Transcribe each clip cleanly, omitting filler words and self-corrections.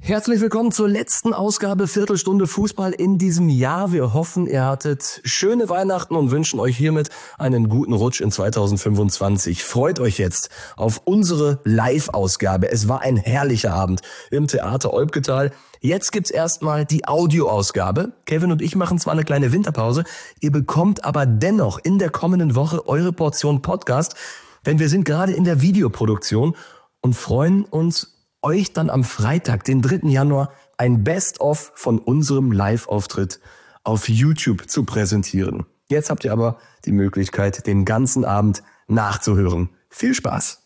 Herzlich willkommen zur letzten Ausgabe Viertelstunde Fußball in diesem Jahr. Wir hoffen, ihr hattet schöne Weihnachten und wünschen euch hiermit einen guten Rutsch in 2025. Freut euch jetzt auf unsere Live-Ausgabe. Es war ein herrlicher Abend im Theater Olbgetal. Jetzt gibt's erstmal die Audioausgabe. Kevin und ich machen zwar eine kleine Winterpause, ihr bekommt aber dennoch in der kommenden Woche eure Portion Podcast, denn wir sind gerade in der Videoproduktion und freuen uns, euch dann am Freitag, den 3. Januar, ein Best-of von unserem Live-Auftritt auf YouTube zu präsentieren. Jetzt habt ihr aber die Möglichkeit, den ganzen Abend nachzuhören. Viel Spaß!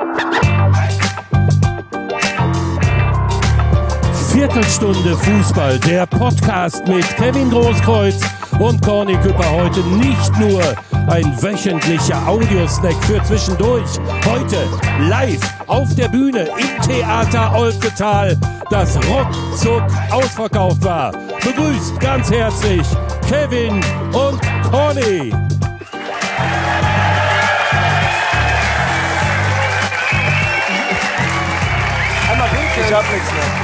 Viertelstunde Fußball, der Podcast mit Kevin Großkreuz und Corny Küpper. Heute nicht nur ein wöchentlicher Audiosnack für zwischendurch. Heute live auf der Bühne im Theater Olbgetal, das ruckzuck ausverkauft war. Begrüßt ganz herzlich Kevin und Corny. Einmal winken. Ich hab nichts mehr.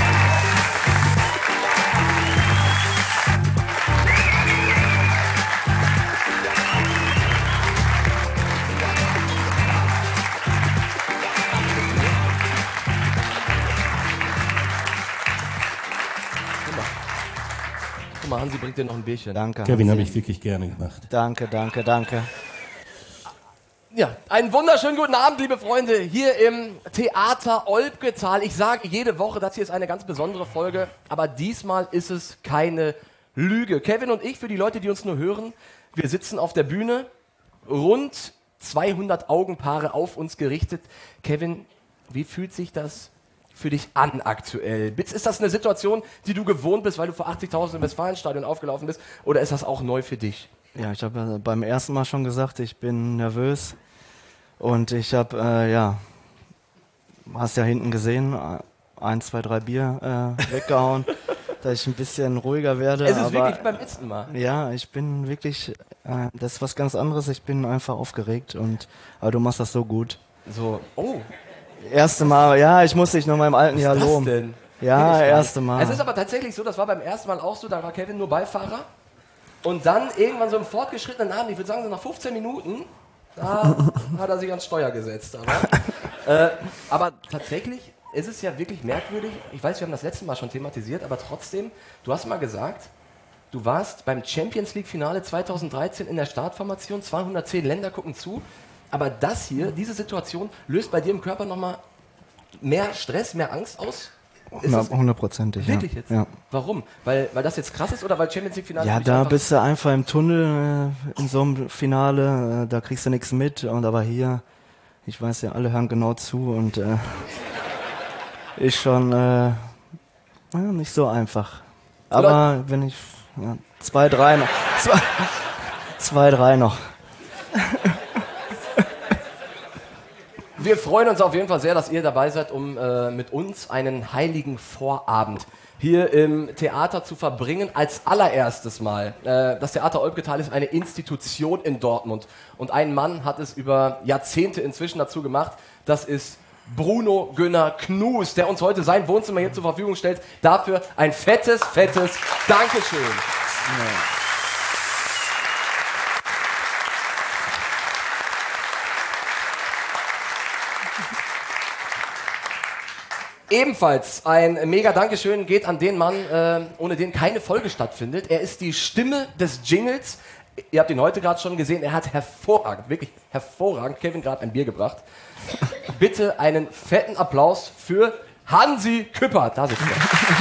Hansi bringt dir noch ein Bierchen. Danke. Kevin, habe ich wirklich gerne gemacht. Danke. Ja, einen wunderschönen guten Abend, liebe Freunde, hier im Theater Olbgetal. Ich sage jede Woche, das hier ist eine ganz besondere Folge, aber diesmal ist es keine Lüge. Kevin und ich, für die Leute, die uns nur hören, wir sitzen auf der Bühne, rund 200 Augenpaare auf uns gerichtet. Kevin, wie fühlt sich das für dich an aktuell? Ist das eine Situation, die du gewohnt bist, weil du vor 80.000 im Westfalenstadion aufgelaufen bist, oder ist das auch neu für dich? Ja, ich habe ja beim ersten Mal schon gesagt, ich bin nervös und ich habe, hast ja hinten gesehen, 1, 2, 3 Bier weggehauen, dass ich ein bisschen ruhiger werde. Es ist wirklich beim letzten Mal. Ja, ich bin wirklich, das ist was ganz anderes, ich bin einfach aufgeregt aber du machst das so gut. So, oh. Erste Mal, ja, ich muss dich noch mal im alten Jahr loben. Was denn? Ja, erste Mal. Es ist aber tatsächlich so, das war beim ersten Mal auch so, da war Kevin nur Beifahrer. Und dann irgendwann so im fortgeschrittenen Abend, ich würde sagen so nach 15 Minuten, da hat er sich ans Steuer gesetzt. Aber tatsächlich ist es ja wirklich merkwürdig, ich weiß, wir haben das letzte Mal schon thematisiert, aber trotzdem, du hast mal gesagt, du warst beim Champions League Finale 2013 in der Startformation, 210 Länder gucken zu. Aber das hier, diese Situation, löst bei dir im Körper nochmal mehr Stress, mehr Angst aus? 100%. Wirklich jetzt? Ja. Warum? Weil das jetzt krass ist oder weil Champions League Finale? Ja, da bist du einfach im Tunnel in so einem Finale, da kriegst du nichts mit. Aber hier, ich weiß ja, alle hören genau zu und ist schon nicht so einfach. Aber wenn ich 2, 3 noch. 2, 3 noch. Wir freuen uns auf jeden Fall sehr, dass ihr dabei seid, um mit uns einen heiligen Vorabend hier im Theater zu verbringen. Als allererstes Mal. Das Theater Olbgetal ist eine Institution in Dortmund. Und ein Mann hat es über Jahrzehnte inzwischen dazu gemacht. Das ist Bruno Günner Knus, der uns heute sein Wohnzimmer hier zur Verfügung stellt. Dafür ein fettes Dankeschön. Ja. Ebenfalls ein mega Dankeschön geht an den Mann, ohne den keine Folge stattfindet. Er ist die Stimme des Jingles. Ihr habt ihn heute gerade schon gesehen. Er hat hervorragend, wirklich hervorragend, Kevin gerade ein Bier gebracht. Bitte einen fetten Applaus für Hansi Küpper. Da sitzt er.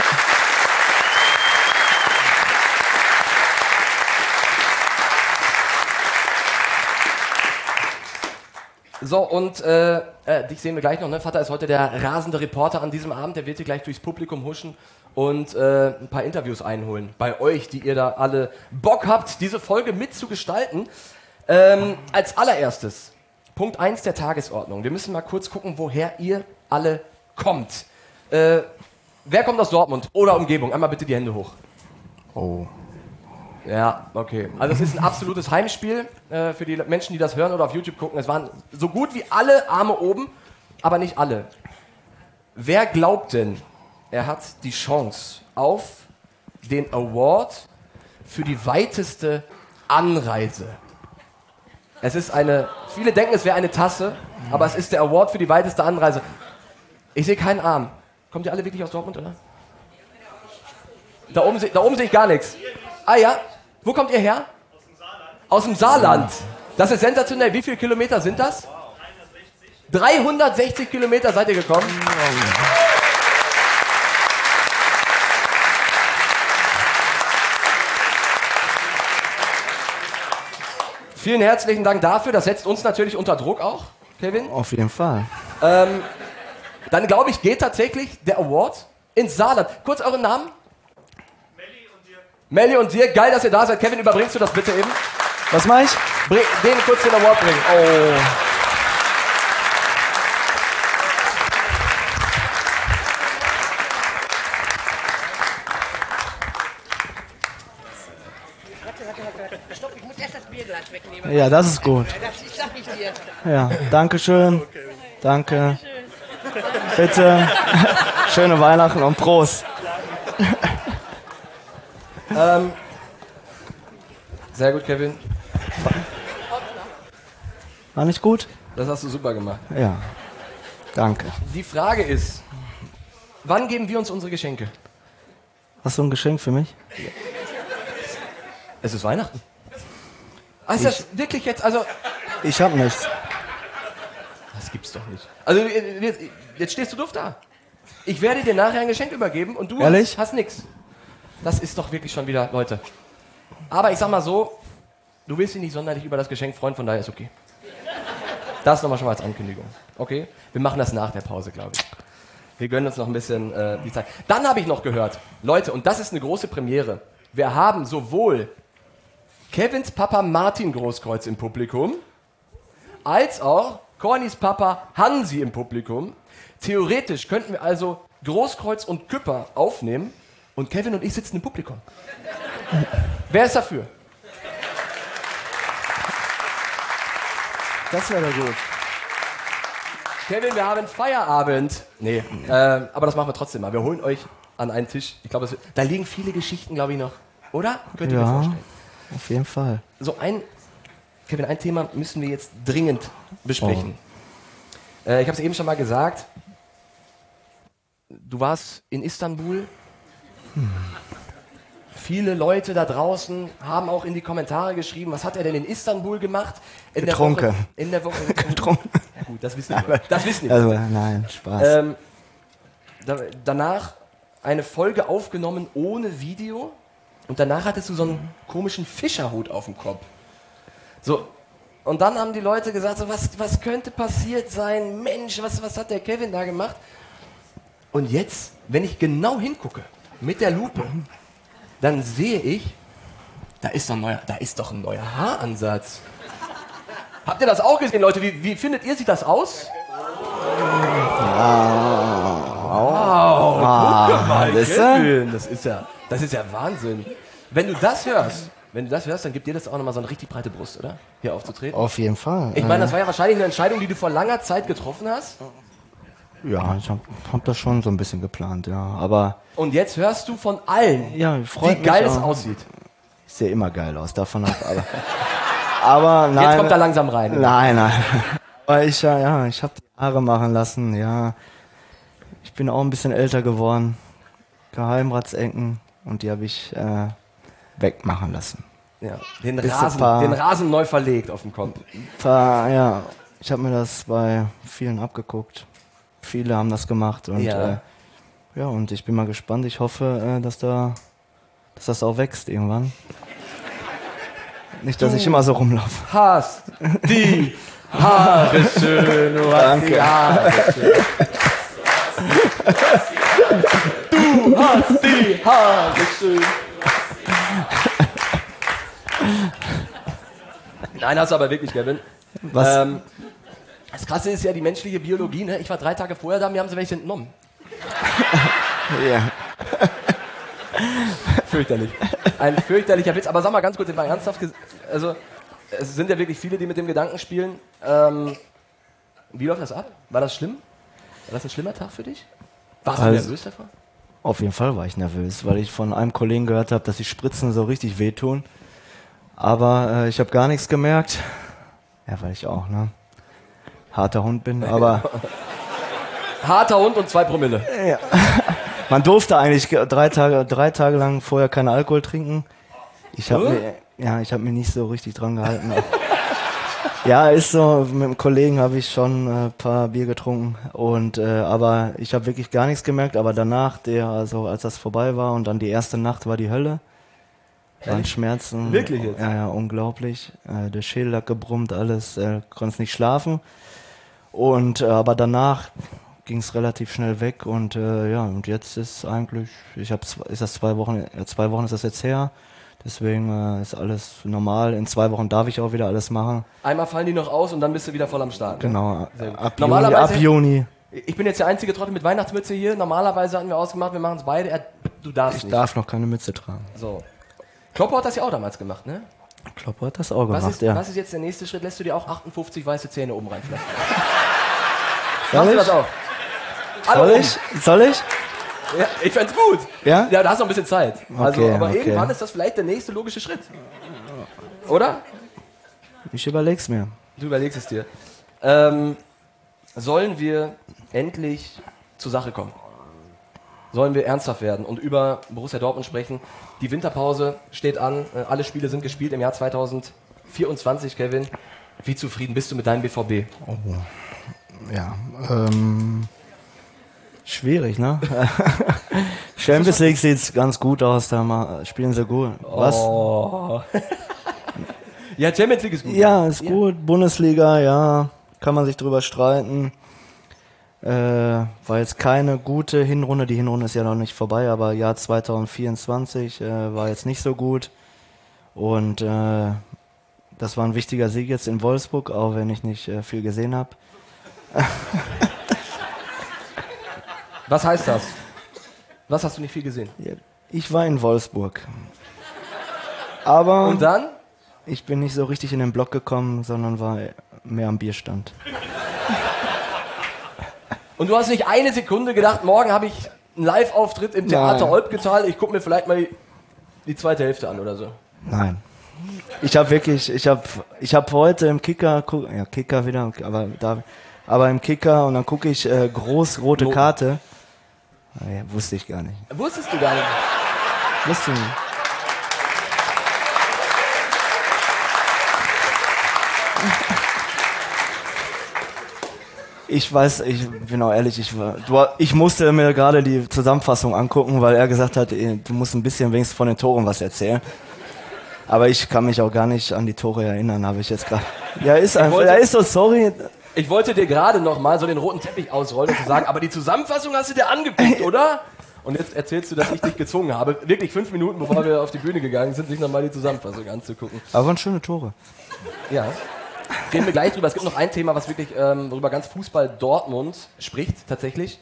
So, und dich sehen wir gleich noch, ne? Vater ist heute der rasende Reporter an diesem Abend, der wird hier gleich durchs Publikum huschen und ein paar Interviews einholen bei euch, die ihr da alle Bock habt, diese Folge mitzugestalten. Als allererstes, Punkt 1 der Tagesordnung. Wir müssen mal kurz gucken, woher ihr alle kommt. Wer kommt aus Dortmund oder Umgebung? Einmal bitte die Hände hoch. Oh. Ja, okay. Also es ist ein absolutes Heimspiel für die Menschen, die das hören oder auf YouTube gucken. Es waren so gut wie alle Arme oben, aber nicht alle. Wer glaubt denn, er hat die Chance auf den Award für die weiteste Anreise. Es ist viele denken, es wäre eine Tasse, aber es ist der Award für die weiteste Anreise. Ich sehe keinen Arm. Kommt ihr alle wirklich aus Dortmund, oder? Da oben sehe ich gar nichts. Ah ja? Wo kommt ihr her? Aus dem Saarland. Das ist sensationell. Wie viele Kilometer sind das? 360 Kilometer seid ihr gekommen. Vielen herzlichen Dank dafür. Das setzt uns natürlich unter Druck auch, Kevin. Auf jeden Fall. Dann glaube ich, geht tatsächlich der Award ins Saarland. Kurz euren Namen? Melli und Dirk. Geil, dass ihr da seid. Kevin, überbringst du das bitte eben? Was mache ich? Denen kurz den Award bringen. Oh. Stopp, ich muss erst das Bierglas wegnehmen. Ja, das ist gut. Das sag ich dir. Ja, danke schön. Danke. Bitte. Schöne Weihnachten und Prost. Sehr gut, Kevin. War nicht gut? Das hast du super gemacht. Ja. Danke. Die Frage ist, wann geben wir uns unsere Geschenke? Hast du ein Geschenk für mich? Es ist Weihnachten. Ist das wirklich jetzt, also... Ich hab nichts. Das gibt's doch nicht. Also jetzt stehst du doof da. Ich werde dir nachher ein Geschenk übergeben und du Ehrlich? hast nichts. Das ist doch wirklich schon wieder, Leute. Aber ich sag mal so, du willst dich nicht sonderlich über das Geschenk freuen, von daher ist okay. Das nochmal schon mal als Ankündigung. Okay? Wir machen das nach der Pause, glaube ich. Wir gönnen uns noch ein bisschen die Zeit. Dann habe ich noch gehört, Leute, und das ist eine große Premiere. Wir haben sowohl Kevins Papa Martin Großkreuz im Publikum, als auch Cornys Papa Hansi im Publikum. Theoretisch könnten wir also Großkreuz und Küpper aufnehmen und Kevin und ich sitzen im Publikum. Wer ist dafür? Das wäre doch gut. Kevin, wir haben Feierabend. Nee, aber das machen wir trotzdem mal. Wir holen euch an einen Tisch. Ich glaube, da liegen viele Geschichten, glaube ich, noch. Oder? Könnt ihr mir vorstellen? Auf jeden Fall. So Kevin, ein Thema müssen wir jetzt dringend besprechen. Ich habe es eben schon mal gesagt. Du warst in Istanbul. Viele Leute da draußen haben auch in die Kommentare geschrieben, was hat er denn in Istanbul gemacht? Getrunken. In der Woche. Getrunken. Ja gut, das wissen wir. Das wissen wir. Also, nein, Spaß. Danach eine Folge aufgenommen ohne Video und danach hattest du so einen komischen Fischerhut auf dem Kopf. So, und dann haben die Leute gesagt, so, was könnte passiert sein? Mensch, was hat der Kevin da gemacht? Und jetzt, wenn ich genau hingucke, mit der Lupe, dann sehe ich, da ist doch ein neuer Haaransatz. Habt ihr das auch gesehen, Leute? Wie findet ihr, sieht das aus? Wow, guck mal, Kevin, das ist ja Wahnsinn. Wenn du das hörst, dann gibt dir das auch nochmal so eine richtig breite Brust, oder? Hier aufzutreten. Auf jeden Fall. Ich meine, das war ja wahrscheinlich eine Entscheidung, die du vor langer Zeit getroffen hast. Ja, ich hab das schon so ein bisschen geplant, ja. Aber und jetzt hörst du von allen, ja, wie geil es aussieht. Ich sehe immer geil aus, davon ab. Aber nein. Jetzt kommt er langsam rein. Nein. Aber ich habe die Haare machen lassen, ja. Ich bin auch ein bisschen älter geworden. Geheimratsecken und die habe ich wegmachen lassen. Ja, den Rasen neu verlegt auf dem Kopf. Ich habe mir das bei vielen abgeguckt. Viele haben das gemacht und und ich bin mal gespannt. Ich hoffe, dass das auch wächst irgendwann. Nicht, dass ich immer so rumlaufe. Hast die Haare schön, du hast die Haare schön. Du hast die Haare schön. Nein, hast du aber wirklich, Kevin. Was? Das Krasse ist ja die menschliche Biologie, ne? Ich war 3 Tage vorher da, mir haben sie welche entnommen. Ja. Fürchterlich. Ein fürchterlicher Witz. Aber sag mal ganz kurz, mal ernsthaft, also es sind ja wirklich viele, die mit dem Gedanken spielen. Wie läuft das ab? War das schlimm? War das ein schlimmer Tag für dich? Warst du nervös davor? Auf jeden Fall war ich nervös, weil ich von einem Kollegen gehört habe, dass die Spritzen so richtig wehtun. Aber ich habe gar nichts gemerkt. Ja, weil ich auch, ne? Harter Hund bin, aber... Harter Hund und 2 Promille. Ja. Man durfte eigentlich 3 Tage lang vorher keinen Alkohol trinken. Ich habe mir nicht so richtig dran gehalten. Ja, ist so, mit einem Kollegen habe ich schon ein paar Bier getrunken und aber ich habe wirklich gar nichts gemerkt, aber danach, als das vorbei war und dann die erste Nacht war die Hölle. Waren Schmerzen. Wirklich jetzt? Ja, unglaublich. Der Schädel hat gebrummt, alles, konnte nicht schlafen. Und aber danach ging es relativ schnell weg und und jetzt ist eigentlich, ist das 2 Wochen ist das jetzt her. Deswegen ist alles normal. In 2 Wochen darf ich auch wieder alles machen. Einmal fallen die noch aus und dann bist du wieder voll am Start. Genau, Normalerweise, ab Juni. Ich bin jetzt der einzige Trottel mit Weihnachtsmütze hier. Normalerweise hatten wir ausgemacht, wir machen es beide. Du darfst Ich nicht. darf noch keine Mütze tragen. So. Kloppo hat das ja auch damals gemacht, ne? Kloppo hat das auch gemacht, Was ist jetzt der nächste Schritt? Lässt du dir auch 58 weiße Zähne oben reinflattern? Soll Machst du ich? das auch? Soll ich? Ja, ich fänd's gut. Ja? Ja, da hast du noch ein bisschen Zeit. Okay. Irgendwann ist das vielleicht der nächste logische Schritt. Oder? Ich überleg's mir. Du überlegst es dir. Sollen wir endlich zur Sache kommen? Sollen wir ernsthaft werden und über Borussia Dortmund sprechen? Die Winterpause steht an, alle Spiele sind gespielt im Jahr 2024, Kevin. Wie zufrieden bist du mit deinem BVB? Oh. Ja, schwierig, ne? Champions League sieht ganz gut aus, da spielen sie gut. Was? Oh. Ja, Champions League ist gut. Ja, ist gut. Bundesliga, ja, kann man sich drüber streiten. War jetzt keine gute Hinrunde, die Hinrunde ist ja noch nicht vorbei, aber Jahr 2024 war jetzt nicht so gut. Und das war ein wichtiger Sieg jetzt in Wolfsburg, auch wenn ich nicht viel gesehen habe. Was heißt das? Was hast du nicht viel gesehen? Ich war in Wolfsburg. Aber Und dann? ich bin nicht so richtig in den Block gekommen, sondern war mehr am Bierstand. Und du hast nicht eine Sekunde gedacht, morgen habe ich einen Live-Auftritt im Theater Nein. Olpgetal, ich gucke mir vielleicht mal die zweite Hälfte an oder so. Nein. Ich habe heute im Kicker, Kicker wieder, aber im Kicker und dann gucke ich groß rote Karte. Ja, wusste ich gar nicht. Wusstest du gar nicht? Wusste nicht. Ich bin auch ehrlich, ich musste mir gerade die Zusammenfassung angucken, weil er gesagt hat, du musst ein bisschen wenigstens von den Toren was erzählen. Aber ich kann mich auch gar nicht an die Tore erinnern, habe ich jetzt gerade. Ja, ist so, sorry. Ich wollte dir gerade noch mal so den roten Teppich ausrollen und zu sagen, aber die Zusammenfassung hast du dir angeguckt, oder? Und jetzt erzählst du, dass ich dich gezwungen habe, wirklich 5 Minuten, bevor wir auf die Bühne gegangen sind, sich nochmal die Zusammenfassung anzugucken. Aber waren schöne Tore. Ja. Reden wir gleich drüber. Es gibt noch ein Thema, was wirklich worüber ganz Fußball Dortmund spricht, tatsächlich.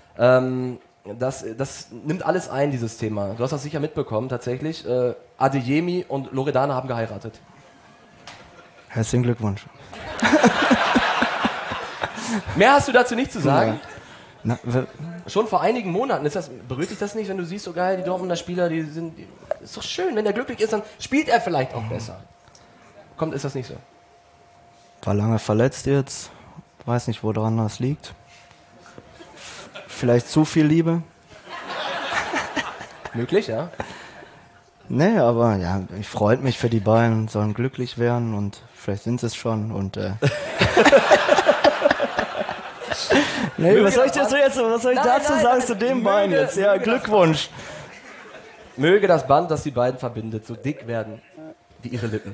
Das nimmt alles ein, dieses Thema. Du hast das sicher mitbekommen, tatsächlich. Adeyemi und Loredana haben geheiratet. Herzlichen Glückwunsch. Mehr hast du dazu nicht zu sagen? Na, Schon vor einigen Monaten. Berührt dich das nicht, wenn du siehst, so geil, die Dortmunder Spieler, ist doch schön, wenn er glücklich ist, dann spielt er vielleicht auch besser. Ist das nicht so? war lange verletzt jetzt. Weiß nicht, woran das liegt. Vielleicht zu viel Liebe. Möglich, ja. Nee, aber ja, ich freue mich für die beiden, sollen glücklich werden und vielleicht sind sie es schon und nee, was soll ich dazu sagen zu dem Bein jetzt? Ja, Glückwunsch. Möge das Band, das die beiden verbindet, so dick werden wie ihre Lippen.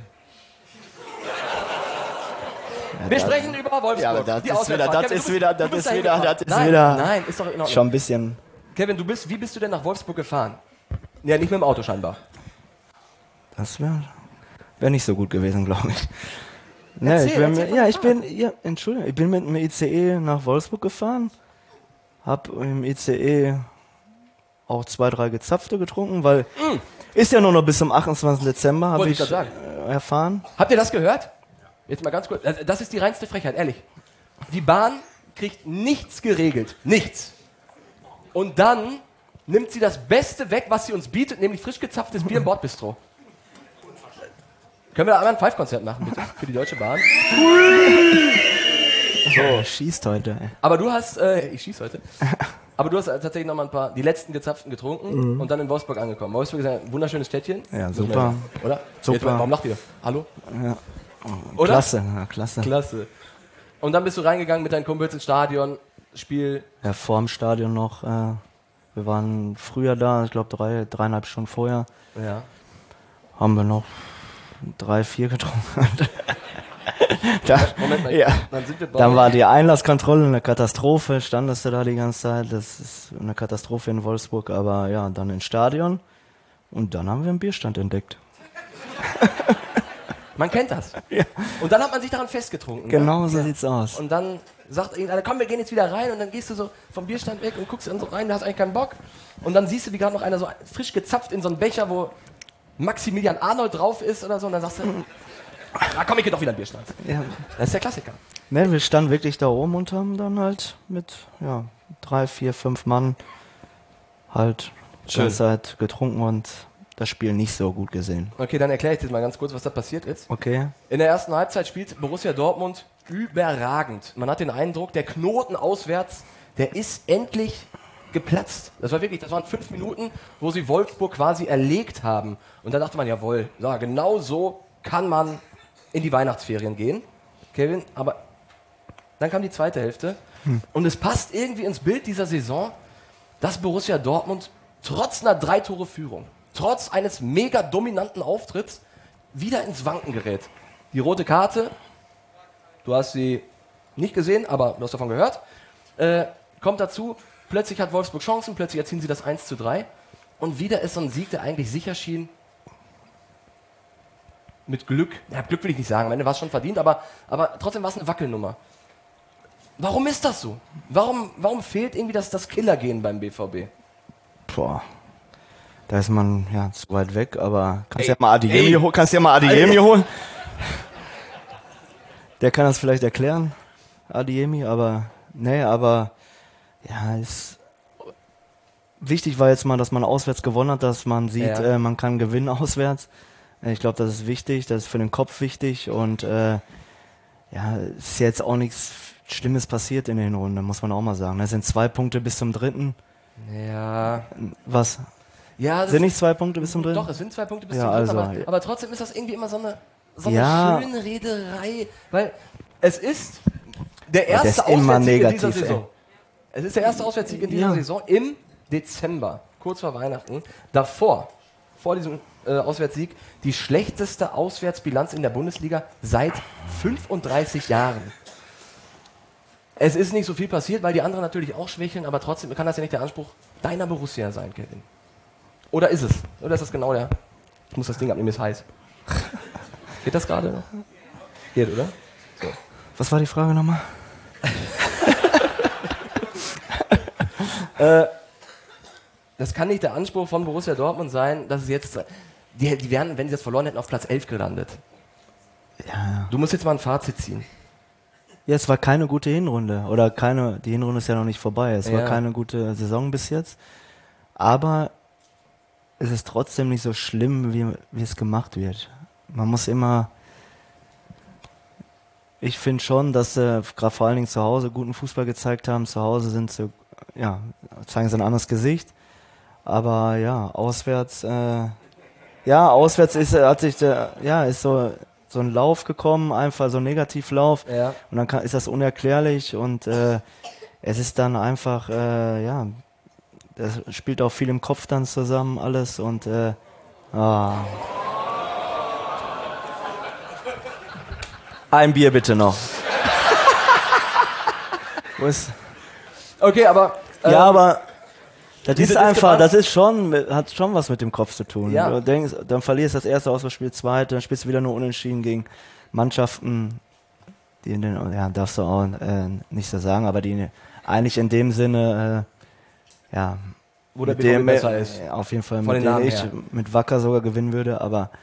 Wir sprechen über Wolfsburg. Ja, aber das die ist Auswärtsfahrt. wieder Nein, ist doch in Ordnung. schon ein bisschen. Kevin, wie bist du denn nach Wolfsburg gefahren? Ja, nicht mit dem Auto scheinbar. Das wäre nicht so gut gewesen, glaube ich. Nee, Erzähl ich bin mit dem ICE nach Wolfsburg gefahren, hab im ICE auch 2, 3 Gezapfte getrunken, weil ist ja nur noch bis zum 28. Dezember, habe ich erfahren. Habt ihr das gehört? Jetzt mal ganz kurz. Das ist die reinste Frechheit, ehrlich. Die Bahn kriegt nichts geregelt. Nichts. Und dann nimmt sie das Beste weg, was sie uns bietet, nämlich frisch gezapftes Bier im Bordbistro. Können wir da einmal ein Five-Konzert machen, bitte? Für die Deutsche Bahn. So. Schießt heute, ey. Aber du hast, ich schieß heute. Aber du hast tatsächlich noch mal die letzten gezapften getrunken und dann in Wolfsburg angekommen. Wolfsburg ist ein wunderschönes Städtchen. Ja, super. Oder? Super. Jetzt, warum lacht ihr? Hallo? Ja. Oder? Klasse, ja, klasse. Klasse. Und dann bist du reingegangen mit deinen Kumpels ins Stadion, Spiel. Ja, vor dem Stadion noch. Wir waren früher da, ich glaube 3,5 Stunden vorher. Ja. Haben wir noch 3, 4 getrunken. Moment mal, ja. dann Dann war die Einlasskontrolle eine Katastrophe, standest du da die ganze Zeit. Das ist eine Katastrophe in Wolfsburg, aber ja, dann ins Stadion und dann haben wir einen Bierstand entdeckt. Man kennt das. Ja. Und dann hat man sich daran festgetrunken. Genau ne? so sieht's aus. Und dann sagt irgendeiner, komm, wir gehen jetzt wieder rein und dann gehst du so vom Bierstand weg und guckst dann so rein, du hast eigentlich keinen Bock. Und dann siehst du, wie gerade noch einer so frisch gezapft in so einen Becher, wo Maximilian Arnold drauf ist oder so und dann sagst du, komm, ich geh doch wieder in den Bierstand. Ja. Das ist der Klassiker. Ne, wir standen wirklich da oben und haben dann halt mit 3, 4, 5 Mann halt die ganze Zeit getrunken und das Spiel nicht so gut gesehen. Okay, dann erkläre ich dir mal ganz kurz, was da passiert ist. Okay. In der ersten Halbzeit spielt Borussia Dortmund überragend. Man hat den Eindruck, der Knoten auswärts, der ist endlich geplatzt. Das waren 5 Minuten, wo sie Wolfsburg quasi erlegt haben. Und da dachte man, jawohl, ja, genau so kann man in die Weihnachtsferien gehen, Kevin. Aber dann kam die zweite Hälfte und es passt irgendwie ins Bild dieser Saison, dass Borussia Dortmund trotz einer 3-Tore-Führung, trotz eines mega dominanten Auftritts, wieder ins Wanken gerät. Die rote Karte, du hast sie nicht gesehen, aber du hast davon gehört, kommt dazu, plötzlich hat Wolfsburg Chancen, plötzlich erzielen sie das 1:3 und wieder ist so ein Sieg, der eigentlich sicher schien, mit Glück, Glück will ich nicht sagen, am Ende war es schon verdient, aber trotzdem war es eine Wackelnummer. Warum ist das so? Warum fehlt irgendwie das Killergehen beim BVB? Boah. Da ist man zu weit weg, aber kannst ja mal Adeyemi holen. Der kann das vielleicht erklären, Adeyemi, aber ist wichtig war jetzt mal, dass man auswärts gewonnen hat, dass man sieht, man kann gewinnen auswärts. Ich glaube, das ist wichtig, das ist für den Kopf wichtig und ist jetzt auch nichts Schlimmes passiert in der Hinrunde, muss man auch mal sagen. Es sind 2 Punkte bis zum 3. Ja. Was? Ja, sind nicht 2 Punkte bis zum 3.? Doch, es sind 2 Punkte bis zum 3. Aber trotzdem ist das irgendwie immer so eine schöne Rederei, weil es ist der erste Auswärtssieg in dieser Saison. Es ist der erste Auswärtssieg in dieser Saison im Dezember, kurz vor Weihnachten. Vor diesem Auswärtssieg, die schlechteste Auswärtsbilanz in der Bundesliga seit 35 Jahren. Es ist nicht so viel passiert, weil die anderen natürlich auch schwächeln, aber trotzdem kann das ja nicht der Anspruch deiner Borussia sein, Kevin. Oder ist es? Oder ist das genau der? Ich muss das Ding abnehmen, ist heiß. Geht das gerade noch? Geht, oder? So. Was war die Frage nochmal? Das kann nicht der Anspruch von Borussia Dortmund sein, dass es jetzt... Die wären, wenn sie das verloren hätten, auf Platz 11 gelandet. Ja. Du musst jetzt mal ein Fazit ziehen. Ja, es war keine gute Hinrunde. Die Hinrunde ist ja noch nicht vorbei. Es war keine gute Saison bis jetzt. Aber es ist trotzdem nicht so schlimm, wie es gemacht wird. Man muss immer... Ich finde schon, dass sie gerade vor allen Dingen zu Hause guten Fußball gezeigt haben. Zu Hause zeigen sie ein anderes Gesicht. Aber auswärts... auswärts ist so ein Lauf gekommen, einfach so ein Negativlauf. Ja. Und dann ist das unerklärlich und es ist dann einfach, das spielt auch viel im Kopf dann zusammen alles und ein Bier bitte noch. Okay, aber... aber das ist einfach, hat schon was mit dem Kopf zu tun. Ja. Du denkst, dann verlierst das erste Auswärtsspiel, zweite, dann spielst du wieder nur unentschieden gegen Mannschaften, die darfst du auch nicht so sagen, aber die eigentlich in dem Sinne, wo der BVB besser ist. Auf jeden Fall, mit denen ich mit Wacker sogar gewinnen würde, aber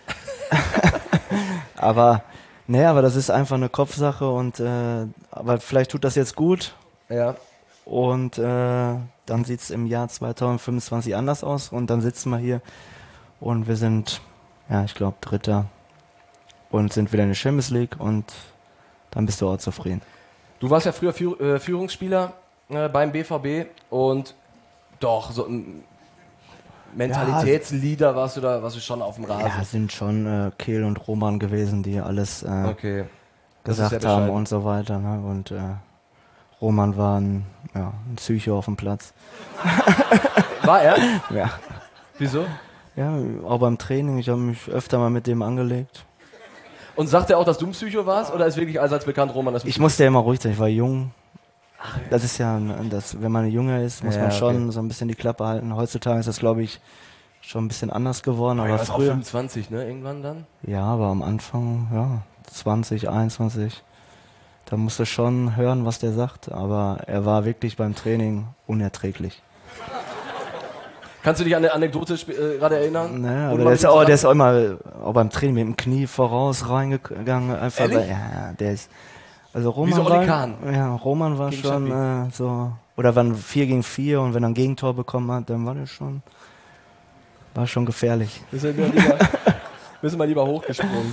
aber das ist einfach eine Kopfsache und aber vielleicht tut das jetzt gut. Ja. Und dann sieht es im Jahr 2025 anders aus und dann sitzen wir hier und wir sind, ja, ich glaube, Dritter und sind wieder in der Champions League und dann bist du auch zufrieden. Du warst ja früher Führungsspieler beim BVB und doch, so ein Mentalitätsleader warst du schon auf dem Rasen. Ja, sind schon Kehl und Roman gewesen, die alles Okay. Das ist gesagt sehr haben bescheiden. und so weiter. Ne? Und Roman war ein Psycho auf dem Platz. War er? Ja. Wieso? Ja, auch beim Training. Ich habe mich öfter mal mit dem angelegt. Und sagt er auch, dass du ein Psycho warst? Oder ist wirklich allseits bekannt, Roman, dass du Ich musste ja immer ruhig sein. Ich war jung. Das ist ja, wenn man jünger ist, muss Ja, man schon okay. so ein bisschen die Klappe halten. Heutzutage ist das, glaube ich, schon ein bisschen anders geworden. aber Aber auch früher. 25, ne? Irgendwann dann? Ja, aber am Anfang, ja, 20, 21. Da musst du schon hören, was der sagt. Aber er war wirklich beim Training unerträglich. Kannst du dich an eine Anekdote gerade erinnern? Naja, Wo aber du mal der ist auch immer auch beim Training mit dem Knie voraus reingegangen. Einfach, Ehrlich? ja, der ist. Also Wie so Oli Kahn. Roman war Gegen schon so. Oder wenn 4 gegen 4 und wenn er ein Gegentor bekommen hat, dann war schon gefährlich. Müssen wir lieber hochgesprungen.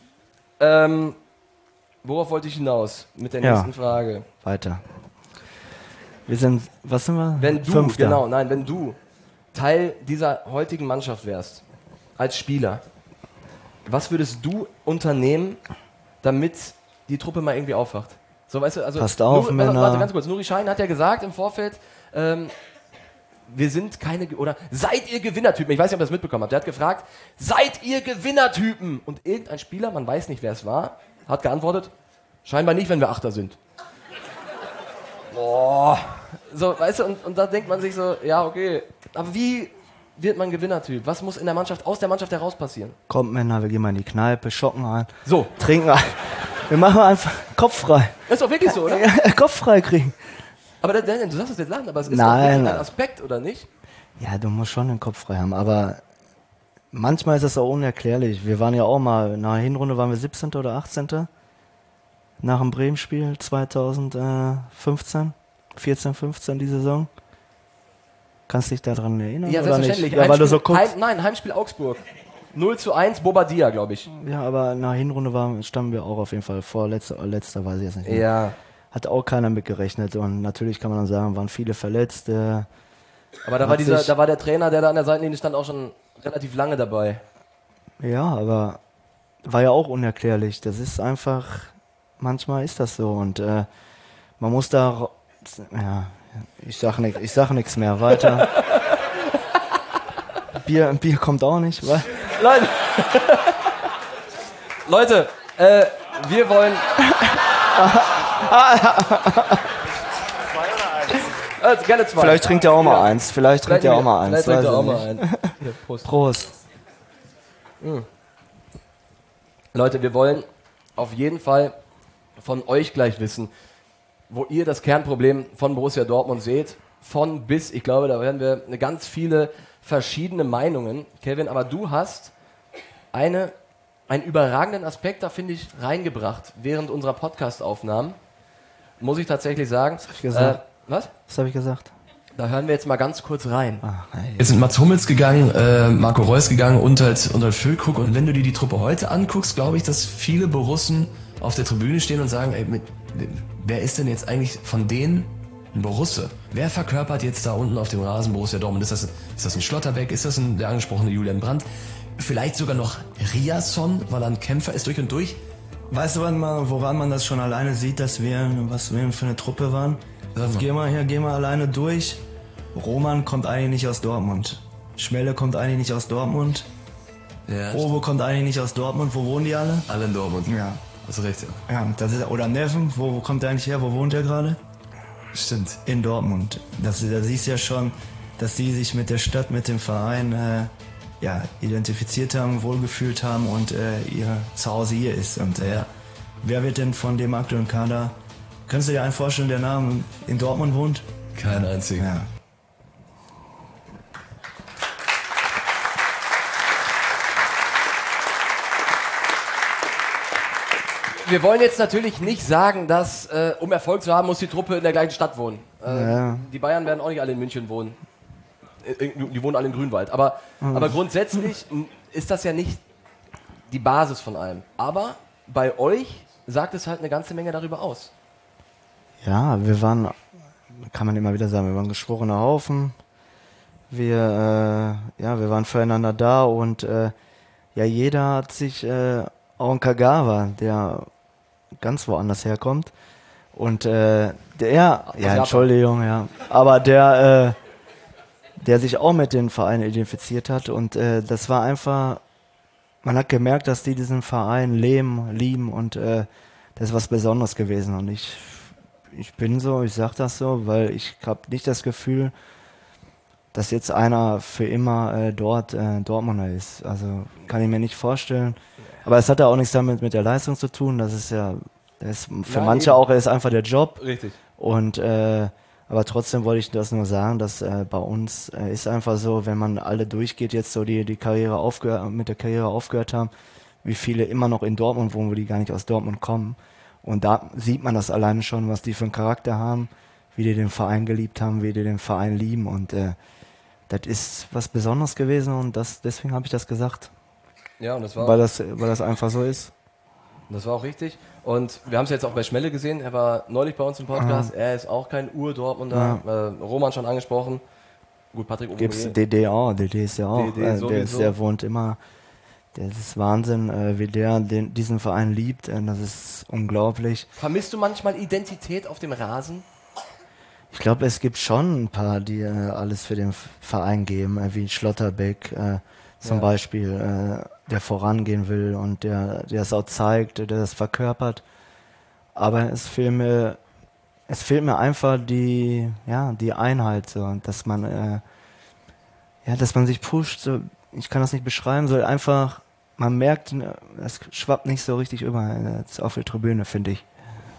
Worauf wollte ich hinaus mit der Ja. nächsten Frage? Weiter. Wir sind, was sind wir? Wenn du, Fünfter. wenn du Teil dieser heutigen Mannschaft wärst, als Spieler, was würdest du unternehmen, damit die Truppe mal irgendwie aufwacht? So, weißt du, also Passt auf, Männer. warte ganz kurz, Nuri Sahin hat ja gesagt im Vorfeld, wir sind keine, oder seid ihr Gewinnertypen? Ich weiß nicht, ob ihr das mitbekommen habt. Der hat gefragt, seid ihr Gewinnertypen? Und irgendein Spieler, man weiß nicht, wer es war, hat geantwortet, scheinbar nicht, wenn wir Achter sind. Boah. So, weißt du, und da denkt man sich so, ja, okay, aber wie wird man Gewinnertyp? Was muss in der Mannschaft, aus der Mannschaft heraus passieren? Kommt Männer, wir gehen mal in die Kneipe, schocken ein, So, trinken ein. Wir machen einfach Kopf frei. das ist doch wirklich so, oder? Ja, Kopf frei kriegen. Aber du sagst es jetzt lachen, aber es ist Nein, doch wirklich nein. ein Aspekt, oder nicht? Ja, du musst schon den Kopf frei haben, aber manchmal ist es auch unerklärlich. Wir waren ja auch mal, nach der Hinrunde waren wir 17. oder 18. Nach dem Bremen-Spiel 2015, 14, 15 die Saison. Kannst du dich daran erinnern? Ja, oder selbstverständlich. nicht? Ja, weil du so guckst. Heimspiel Augsburg. 0:1, Bobadilla, glaube ich. Ja, aber nach der Hinrunde standen wir auch auf jeden Fall vor. Letzter weiß ich jetzt nicht mehr. Ja. Hat auch keiner mitgerechnet und natürlich kann man dann sagen, waren viele verletzt. Aber da war der Trainer, der da an der Seitenlinie stand, auch schon relativ lange dabei. Ja, aber war ja auch unerklärlich. Das ist einfach, manchmal ist das so und man muss da, ja, ich sag nichts mehr, weiter. Bier kommt auch nicht, weil Leute, wir wollen... gerne zwei. vielleicht trinkt er auch mal eins, Vielleicht trinkt er auch mal weiß ich nicht. ein. Hier, Prost. Prost. Leute, wir wollen auf jeden Fall von euch gleich wissen, wo ihr das Kernproblem von Borussia Dortmund seht. Von bis, ich glaube, da werden wir ganz viele verschiedene Meinungen. Kevin, aber du hast einen überragenden Aspekt, da finde ich, reingebracht während unserer Podcast-Aufnahmen. Muss ich tatsächlich sagen. Was hab ich gesagt? Was? Was habe ich gesagt? Da hören wir jetzt mal ganz kurz rein. Hey. Jetzt sind Mats Hummels gegangen, Marco Reus gegangen und halt Füllkrug. Und wenn du dir die Truppe heute anguckst, glaube ich, dass viele Borussen auf der Tribüne stehen und sagen, ey, wer ist denn jetzt eigentlich von denen ein Borusse? Wer verkörpert jetzt da unten auf dem Rasen Borussia Dortmund? Ist das ein Schlotterbeck? Ist das der angesprochene Julian Brandt? Vielleicht sogar noch Riasson, weil er ein Kämpfer ist durch und durch? Weißt du, woran man das schon alleine sieht, was wir für eine Truppe waren? Geh mal alleine durch. Roman kommt eigentlich nicht aus Dortmund. Schmelle kommt eigentlich nicht aus Dortmund. Ja, Obo kommt eigentlich nicht aus Dortmund. Wo wohnen die alle? alle in Dortmund. Ja. Hast recht, ja. Ja, oder Neven, wo kommt der eigentlich her? Wo wohnt er gerade? Stimmt. In Dortmund. Da siehst du ja schon, dass die sich mit der Stadt, mit dem Verein identifiziert haben, wohlgefühlt haben und ihr Zuhause hier ist. Und wer wird denn von dem aktuellen Kader, kannst du dir einen vorstellen, der Name in Dortmund wohnt? Kein einziger. Ja. wir wollen jetzt natürlich nicht sagen, dass, um Erfolg zu haben, muss die Truppe in der gleichen Stadt wohnen. Die Bayern werden auch nicht alle in München wohnen. Die wohnen alle in Grünwald. Aber grundsätzlich ist das ja nicht die Basis von allem. Aber bei euch sagt es halt eine ganze Menge darüber aus. Ja, wir waren, kann man immer wieder sagen, wir waren ein geschworener Haufen. Wir waren füreinander da und jeder hat sich, auch ein Kagawa, der ganz woanders herkommt. Und Entschuldigung, aber der sich auch mit den Vereinen identifiziert hat. Und das war einfach, man hat gemerkt, dass die diesen Verein lieben und das ist was Besonderes gewesen. Und ich bin so, ich sag das so, weil ich habe nicht das Gefühl, dass jetzt einer für immer dort Dortmunder ist. Also kann ich mir nicht vorstellen. Aber es hat ja auch nichts damit mit der Leistung zu tun. Das ist ja, für manche auch ist einfach der Job. Richtig. Und aber trotzdem wollte ich das nur sagen, dass bei uns ist einfach so, wenn man alle durchgeht, jetzt so die Karriere mit der Karriere aufgehört haben, wie viele immer noch in Dortmund wohnen, wo die gar nicht aus Dortmund kommen. Und da sieht man das alleine schon, was die für einen Charakter haben, wie die den Verein geliebt haben, wie die den Verein lieben. Und das ist was Besonderes gewesen und deswegen habe ich das gesagt. Ja, und das war weil das einfach so ist. Das war auch richtig. Und wir haben es jetzt auch bei Schmelle gesehen. Er war neulich bei uns im Podcast. Er ist auch kein Ur-Dortmunder. Roman schon angesprochen. Gut, Patrick Obermeier. Gibt's DD auch. DD ist ja auch. Der wohnt immer. Das ist Wahnsinn, wie der diesen Verein liebt. Das ist unglaublich. Vermisst du manchmal Identität auf dem Rasen? Ich glaube, es gibt schon ein paar, die alles für den Verein geben, wie Schlotterbeck zum Beispiel, der vorangehen will und der es auch zeigt, der das verkörpert. Aber es fehlt mir einfach die Einheit, so, dass man sich pusht. So, ich kann das nicht beschreiben, so einfach, man merkt, es schwappt nicht so richtig über auf der Tribüne, finde ich.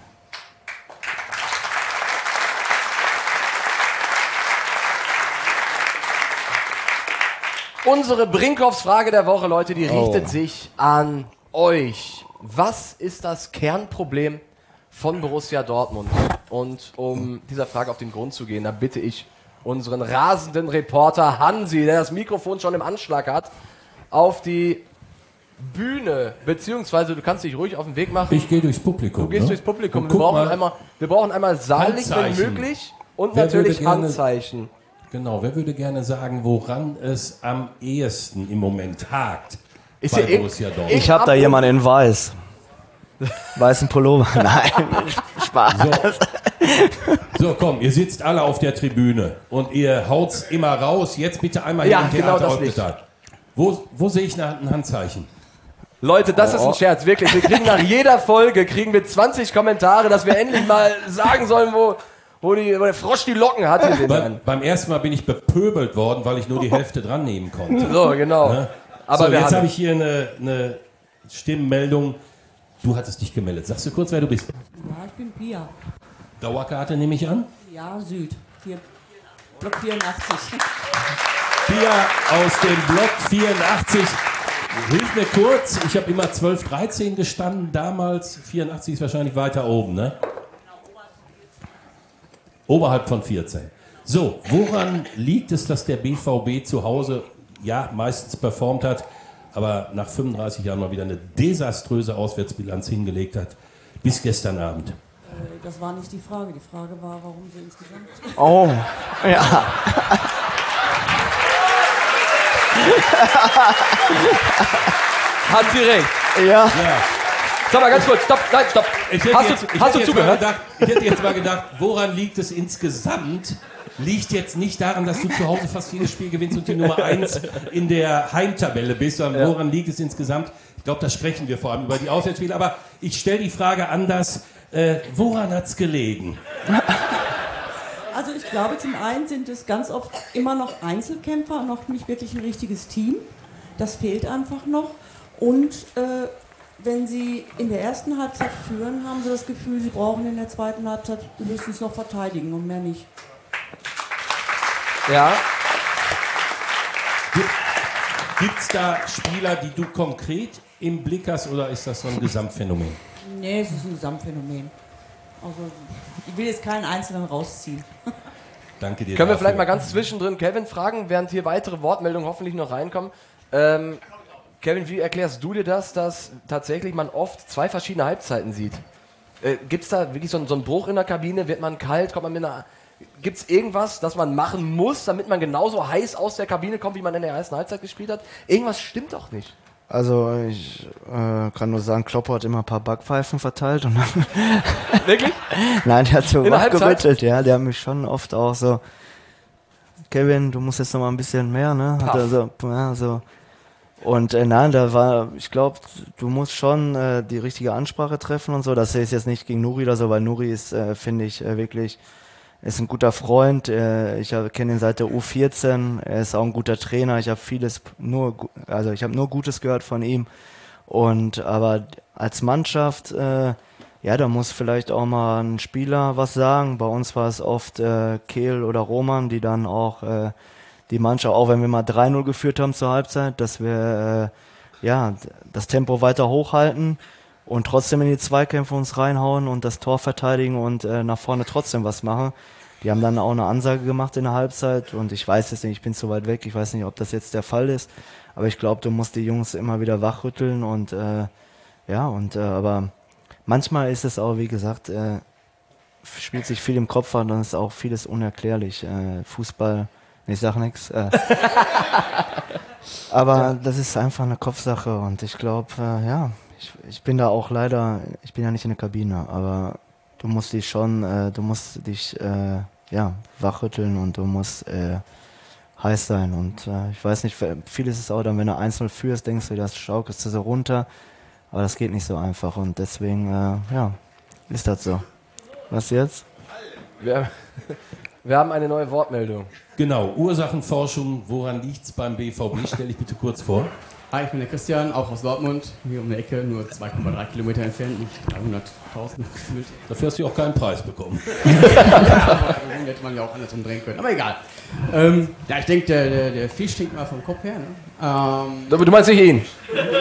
Unsere Brinkhoffs-Frage der Woche, Leute, die richtet sich an euch. Was ist das Kernproblem von Borussia Dortmund? Und um dieser Frage auf den Grund zu gehen, da bitte ich unseren rasenden Reporter Hansi, der das Mikrofon schon im Anschlag hat, auf die Bühne, beziehungsweise du kannst dich ruhig auf den Weg machen. Ich gehe durchs Publikum. Du gehst durchs Publikum. Wir brauchen einmal seilig, wenn möglich, und natürlich Handzeichen. Genau, wer würde gerne sagen, woran es am ehesten im Moment hakt ist bei Borussia Dortmund? Ich habe da jemanden in weiß. Weißen Pullover. Nein, Spaß. So, komm, ihr sitzt alle auf der Tribüne und ihr haut's immer raus. Jetzt bitte einmal hier im genau Theater das Wo sehe ich ein Handzeichen? Leute, das ist ein Scherz, wirklich. Wir kriegen nach jeder Folge 20 Kommentare, dass wir endlich mal sagen sollen, wo der Frosch die Locken hat. Beim ersten Mal bin ich bepöbelt worden, weil ich nur die Hälfte dran nehmen konnte. So, genau. Ja? Aber so, jetzt habe ich hier eine Stimmenmeldung. Du hattest dich gemeldet. Sagst du kurz, wer du bist? Ja, ich bin Pia. Dauerkarte nehme ich an? Ja, Süd. Block 84. Pia aus dem Block 84. Hilf mir kurz, ich habe immer 12, 13 gestanden damals. 84 ist wahrscheinlich weiter oben, ne? Oberhalb von 14. So, woran liegt es, dass der BVB zu Hause meistens performt hat, aber nach 35 Jahren mal wieder eine desaströse Auswärtsbilanz hingelegt hat, bis gestern Abend? Das war nicht die Frage. Die Frage war, warum sie insgesamt... Oh, ja. Hat sie recht. Ja. Sag mal ganz kurz, stopp. Hast du zugehört? Ich hätte jetzt mal gedacht, woran liegt es insgesamt? Liegt jetzt nicht daran, dass du zu Hause fast jedes Spiel gewinnst und die Nummer 1 in der Heimtabelle bist, sondern woran liegt es insgesamt? Ich glaube, da sprechen wir vor allem über die Auswärtsspiele. Aber ich stelle die Frage anders. Woran hat es gelegen? Also ich glaube, zum einen sind es ganz oft immer noch Einzelkämpfer und noch nicht wirklich ein richtiges Team. Das fehlt einfach noch. Und wenn sie in der ersten Halbzeit führen, haben sie das Gefühl, sie brauchen in der zweiten Halbzeit höchstens noch verteidigen und mehr nicht. Ja. Gibt es da Spieler, die du konkret im Blick hast, oder ist das so ein Gesamtphänomen? Nee, es ist ein Gesamtphänomen. Also, ich will jetzt keinen Einzelnen rausziehen. Danke dir. Können wir vielleicht mal ganz zwischendrin Kevin fragen, während hier weitere Wortmeldungen hoffentlich noch reinkommen. Kevin, wie erklärst du dir das, dass tatsächlich man oft 2 verschiedene Halbzeiten sieht? Gibt es da wirklich so einen Bruch in der Kabine? Wird man kalt? Gibt es irgendwas, das man machen muss, damit man genauso heiß aus der Kabine kommt, wie man in der ersten Halbzeit gespielt hat? Irgendwas stimmt doch nicht. Also ich kann nur sagen, Kloppo hat immer ein paar Backpfeifen verteilt. Und Wirklich? Nein, der hat so wachgerüttelt, ja. Der hat mich schon oft auch so, Kevin, du musst jetzt noch mal ein bisschen mehr, ne? Hat er so, ja, so. Und nein, ich glaube, du musst schon die richtige Ansprache treffen und so. Das ist jetzt nicht gegen Nuri oder so, weil Nuri ist, finde ich, wirklich, ist ein guter Freund. Ich kenne ihn seit der U14. Er ist auch ein guter Trainer. Ich habe nur Gutes gehört von ihm. Aber als Mannschaft, ja, da muss vielleicht auch mal ein Spieler was sagen. Bei uns war es oft Kehl oder Roman, die dann auch die Mannschaft, auch wenn wir mal 3-0 geführt haben zur Halbzeit, dass wir das Tempo weiter hochhalten und trotzdem in die Zweikämpfe uns reinhauen und das Tor verteidigen und nach vorne trotzdem was machen. Die haben dann auch eine Ansage gemacht in der Halbzeit und ich weiß es nicht, ich bin zu weit weg, ich weiß nicht, ob das jetzt der Fall ist, aber ich glaube, du musst die Jungs immer wieder wachrütteln und aber manchmal ist es auch, wie gesagt, spielt sich viel im Kopf an, dann ist auch vieles unerklärlich. Fußball, ich sag nichts. Aber das ist einfach eine Kopfsache und ich glaube, ich bin da auch leider, ich bin ja nicht in der Kabine, aber du musst dich wachrütteln und du musst heiß sein und ich weiß nicht, viel ist es auch dann, wenn du 1-0 führst, denkst du, das schaukelst du so runter, aber das geht nicht so einfach und deswegen, ist das so. Was jetzt? Wir haben eine neue Wortmeldung. Genau, Ursachenforschung, woran liegt's beim BVB? Stell dich bitte kurz vor. Hi, ich bin der Christian, auch aus Dortmund, hier um die Ecke, nur 2,3 Kilometer entfernt, nicht 300.000 gefühlt. Dafür hast du auch keinen Preis bekommen. Aber hätte man ja auch anders umdrehen können, aber egal. Ich denke, der Fisch stinkt mal vom Kopf her. Ne? Du meinst nicht ihn?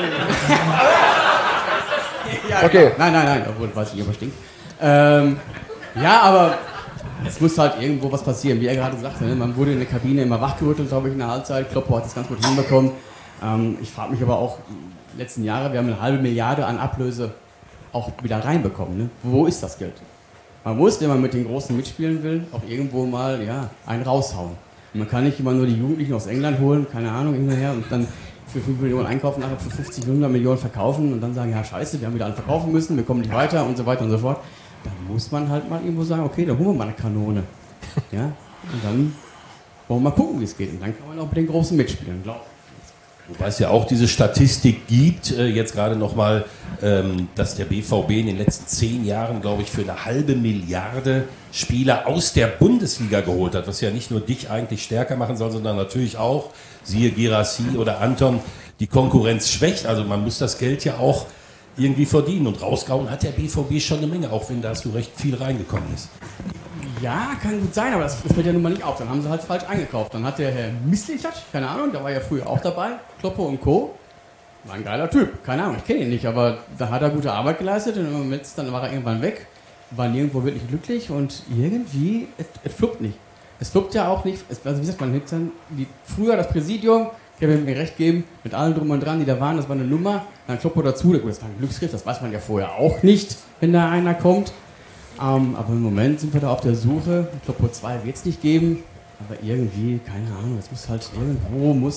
Ja, okay. Genau. Nein, obwohl, weiß ich nicht, ob er stinkt. Aber es muss halt irgendwo was passieren, wie er gerade sagte. Ne? Man wurde in der Kabine immer wachgerüttelt, glaube ich, in der Halbzeit. Kloppo hat das ganz gut hinbekommen. Ich frage mich aber auch, die letzten Jahre, wir haben 1,5 Milliarden an Ablöse auch wieder reinbekommen. Ne? Wo ist das Geld? Man muss, wenn man mit den Großen mitspielen will, auch irgendwo mal einen raushauen. Und man kann nicht immer nur die Jugendlichen aus England holen, keine Ahnung, hinterher und dann für 5 Millionen einkaufen, nachher für 50, 100 Millionen verkaufen und dann sagen, ja scheiße, wir haben wieder einen verkaufen müssen, wir kommen nicht weiter und so weiter und so fort. Dann muss man halt mal irgendwo sagen, okay, dann holen wir mal eine Kanone. Ja? Und dann wollen wir mal gucken, wie es geht. Und dann kann man auch mit den Großen mitspielen, glaube ich. Wobei es ja auch diese Statistik gibt, jetzt gerade nochmal, dass der BVB in den letzten 10 Jahren, glaube ich, für 1,5 Milliarde Spieler aus der Bundesliga geholt hat, was ja nicht nur dich eigentlich stärker machen soll, sondern natürlich auch, siehe Guirassy oder Anton, die Konkurrenz schwächt. Also man muss das Geld ja auch irgendwie verdienen und rausgehauen hat der BVB schon eine Menge, auch wenn da so recht viel reingekommen ist. Ja, kann gut sein, aber das fällt ja nun mal nicht auf. Dann haben sie halt falsch eingekauft. Dann hat der Herr Mislitat, keine Ahnung, der war ja früher auch dabei, Kloppo und Co. War ein geiler Typ, keine Ahnung, ich kenne ihn nicht, aber da hat er gute Arbeit geleistet und dann war er irgendwann weg, war nirgendwo wirklich glücklich und irgendwie, es fluppt nicht. Es fluppt ja auch nicht, also wie sagt man, früher das Präsidium, ich habe mir recht geben, mit allen drum und dran, die da waren, das war eine Nummer, dann Kloppo dazu, gut, das war ein Glücksgriff, das weiß man ja vorher auch nicht, wenn da einer kommt. Aber im Moment sind wir da auf der Suche. Kloppo 2 wird es nicht geben, aber irgendwie, keine Ahnung, es muss halt irgendwo,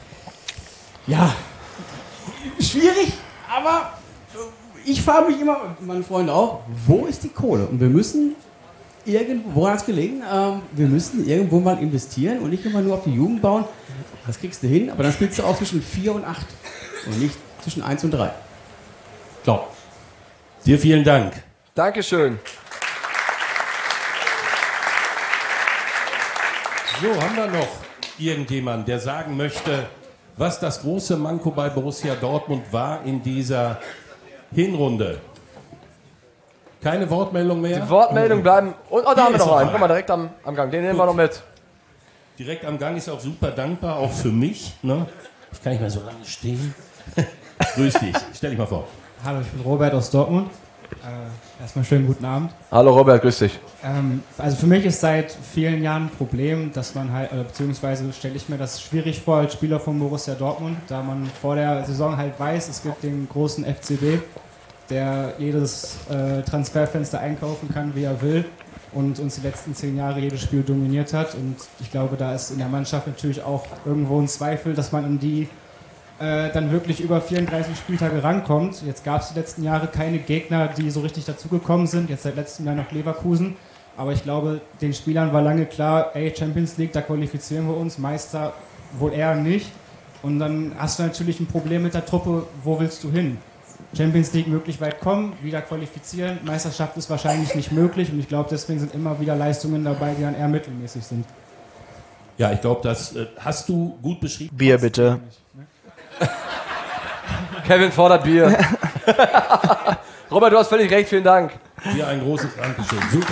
schwierig, aber ich frage mich immer, und meine Freunde auch, wo ist die Kohle? Und wir müssen irgendwo, woran hat es gelegen? Wir müssen irgendwo mal investieren und nicht immer nur auf die Jugend bauen. Das kriegst du hin, aber dann spielst du auch zwischen 4 und 8 und nicht zwischen 1 und 3. Glaub. Dir vielen Dank. Dankeschön. So, haben wir noch irgendjemanden, der sagen möchte, was das große Manko bei Borussia Dortmund war in dieser Hinrunde? Keine Wortmeldung mehr? Die Wortmeldungen bleiben. Und da haben wir noch einen. Guck mal, direkt am Gang. Den nehmen wir noch mit. Direkt am Gang ist auch super dankbar, auch für mich. Ne? Ich kann nicht mehr so lange stehen. Grüß dich. Stell dich mal vor. Hallo, ich bin Robert aus Dortmund. Erstmal schönen guten Abend. Hallo Robert, grüß dich. Also für mich ist seit vielen Jahren ein Problem, dass man halt, beziehungsweise stelle ich mir das schwierig vor als Spieler von Borussia Dortmund, da man vor der Saison halt weiß, es gibt den großen FCB, der jedes Transferfenster einkaufen kann, wie er will und uns die letzten 10 Jahre jedes Spiel dominiert hat. Und ich glaube, da ist in der Mannschaft natürlich auch irgendwo ein Zweifel, dass man an die dann wirklich über 34 Spieltage rankommt. Jetzt gab es die letzten Jahre keine Gegner, die so richtig dazugekommen sind. Jetzt seit letztem Jahr noch Leverkusen. Aber ich glaube, den Spielern war lange klar, Champions League, da qualifizieren wir uns. Meister wohl eher nicht. Und dann hast du natürlich ein Problem mit der Truppe, wo willst du hin? Champions League möglich weit kommen, wieder qualifizieren. Meisterschaft ist wahrscheinlich nicht möglich. Und ich glaube, deswegen sind immer wieder Leistungen dabei, die dann eher mittelmäßig sind. Ja, ich glaube, das hast du gut beschrieben. Bier bitte. Kevin fordert Bier. Robert, du hast völlig recht, vielen Dank. Dir ein großes Dankeschön, super.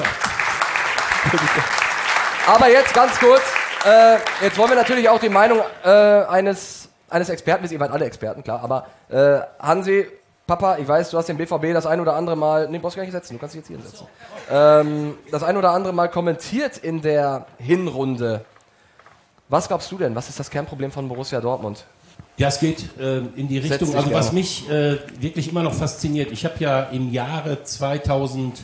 Aber jetzt ganz kurz, jetzt wollen wir natürlich auch die Meinung eines Experten wissen. Ihr wart alle Experten, klar, aber Hansi, Papa, ich weiß, du hast den BVB das ein oder andere Mal, nee, brauchst du gar nicht setzen, du kannst dich jetzt hier setzen, das ein oder andere Mal kommentiert in der Hinrunde. Was glaubst du denn, was ist das Kernproblem von Borussia Dortmund? Ja, es geht in die Richtung, also was mich wirklich immer noch fasziniert, ich habe ja im Jahre 2008,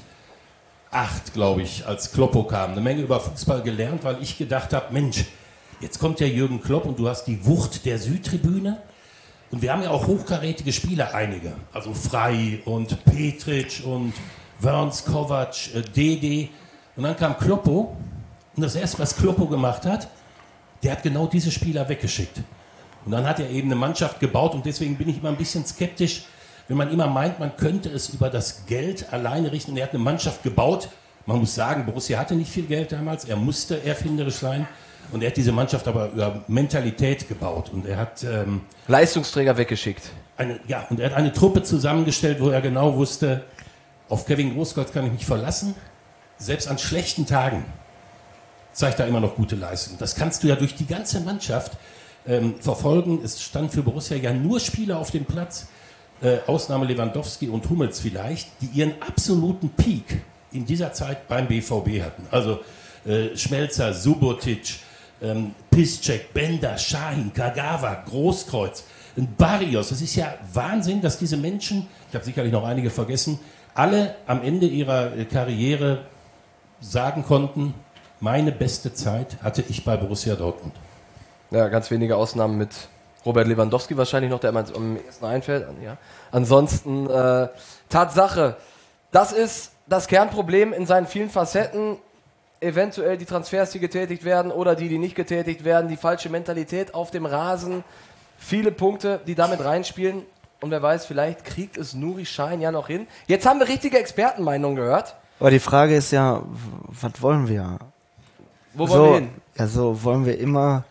glaube ich, als Kloppo kam, eine Menge über Fußball gelernt, weil ich gedacht habe, Mensch, jetzt kommt ja Jürgen Klopp und du hast die Wucht der Südtribüne und wir haben ja auch hochkarätige Spieler, einige, also Frey und Petric und Wörns, Kovac, Dede und dann kam Kloppo und das erste, was Kloppo gemacht hat, der hat genau diese Spieler weggeschickt. Und dann hat er eben eine Mannschaft gebaut und deswegen bin ich immer ein bisschen skeptisch, wenn man immer meint, man könnte es über das Geld alleine richten. Und er hat eine Mannschaft gebaut. Man muss sagen, Borussia hatte nicht viel Geld damals, er musste erfinderisch sein. Und er hat diese Mannschaft aber über Mentalität gebaut. Und er hat Leistungsträger weggeschickt. Und er hat eine Truppe zusammengestellt, wo er genau wusste, auf Kevin Großkreuz kann ich mich verlassen. Selbst an schlechten Tagen zeigt er immer noch gute Leistung. Das kannst du ja durch die ganze Mannschaft verfolgen. Es stand für Borussia ja nur Spieler auf dem Platz, Ausnahme Lewandowski und Hummels vielleicht, die ihren absoluten Peak in dieser Zeit beim BVB hatten. Also Schmelzer, Subotic, Piszczek, Bender, Şahin, Kagawa, Großkreuz, Barrios. Es ist ja Wahnsinn, dass diese Menschen, ich habe sicherlich noch einige vergessen, alle am Ende ihrer Karriere sagen konnten, meine beste Zeit hatte ich bei Borussia Dortmund. Ja, ganz wenige Ausnahmen mit Robert Lewandowski wahrscheinlich noch, der immer am ersten einfällt. Ja. Ansonsten, Tatsache, das ist das Kernproblem in seinen vielen Facetten. Eventuell die Transfers, die getätigt werden oder die nicht getätigt werden, die falsche Mentalität auf dem Rasen. Viele Punkte, die damit reinspielen. Und wer weiß, vielleicht kriegt es Nuri Sahin ja noch hin. Jetzt haben wir richtige Expertenmeinungen gehört. Aber die Frage ist ja, was wollen wir? Wo wollen wir hin? Also wollen wir immer...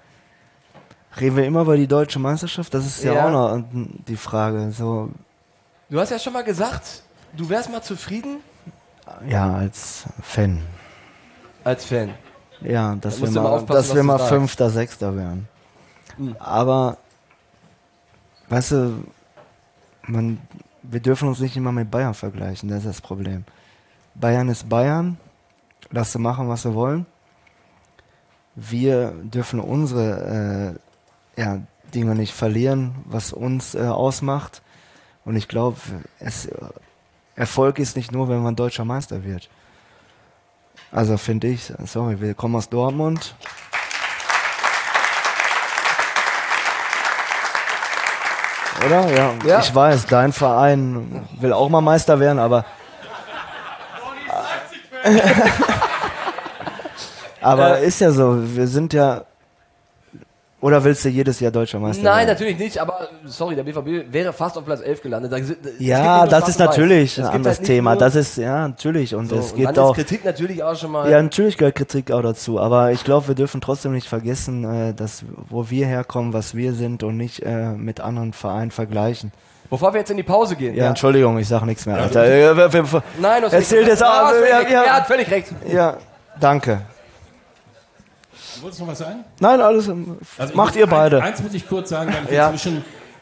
Reden wir immer über die deutsche Meisterschaft? Das ist ja auch noch die Frage. So. Du hast ja schon mal gesagt, du wärst mal zufrieden? Ja, als Fan. Als Fan? Ja, dass wir mal 5., 6. wären. Aber, weißt du, wir dürfen uns nicht immer mit Bayern vergleichen, das ist das Problem. Bayern ist Bayern, lass sie machen, was sie wollen. Wir dürfen unsere Dinge nicht verlieren, was uns ausmacht. Und ich glaube, Erfolg ist nicht nur, wenn man deutscher Meister wird. Also finde ich, sorry, wir kommen aus Dortmund. Oder? Ja. Ich weiß, dein Verein will auch mal Meister werden, aber... aber ist ja so, wir sind ja... Oder willst du jedes Jahr deutscher Meister werden? Nein, natürlich nicht, aber sorry, der BVB wäre fast auf Platz 11 gelandet. Ja, das ist natürlich ein anderes Thema. Das ist, ja, natürlich. Und es gibt auch... Kritik natürlich auch schon mal... Ja, natürlich gehört Kritik auch dazu. Aber ich glaube, wir dürfen trotzdem nicht vergessen, dass, wo wir herkommen, was wir sind und nicht mit anderen Vereinen vergleichen. Bevor wir jetzt in die Pause gehen. Ja, Entschuldigung, ich sag nichts mehr, Alter. Nein, das erzählt jetzt auch... Er hat völlig recht. Ja, danke. Du wolltest noch was sagen? Nein, alles. Also macht ihr beide. Eins muss ich kurz sagen, weil ich inzwischen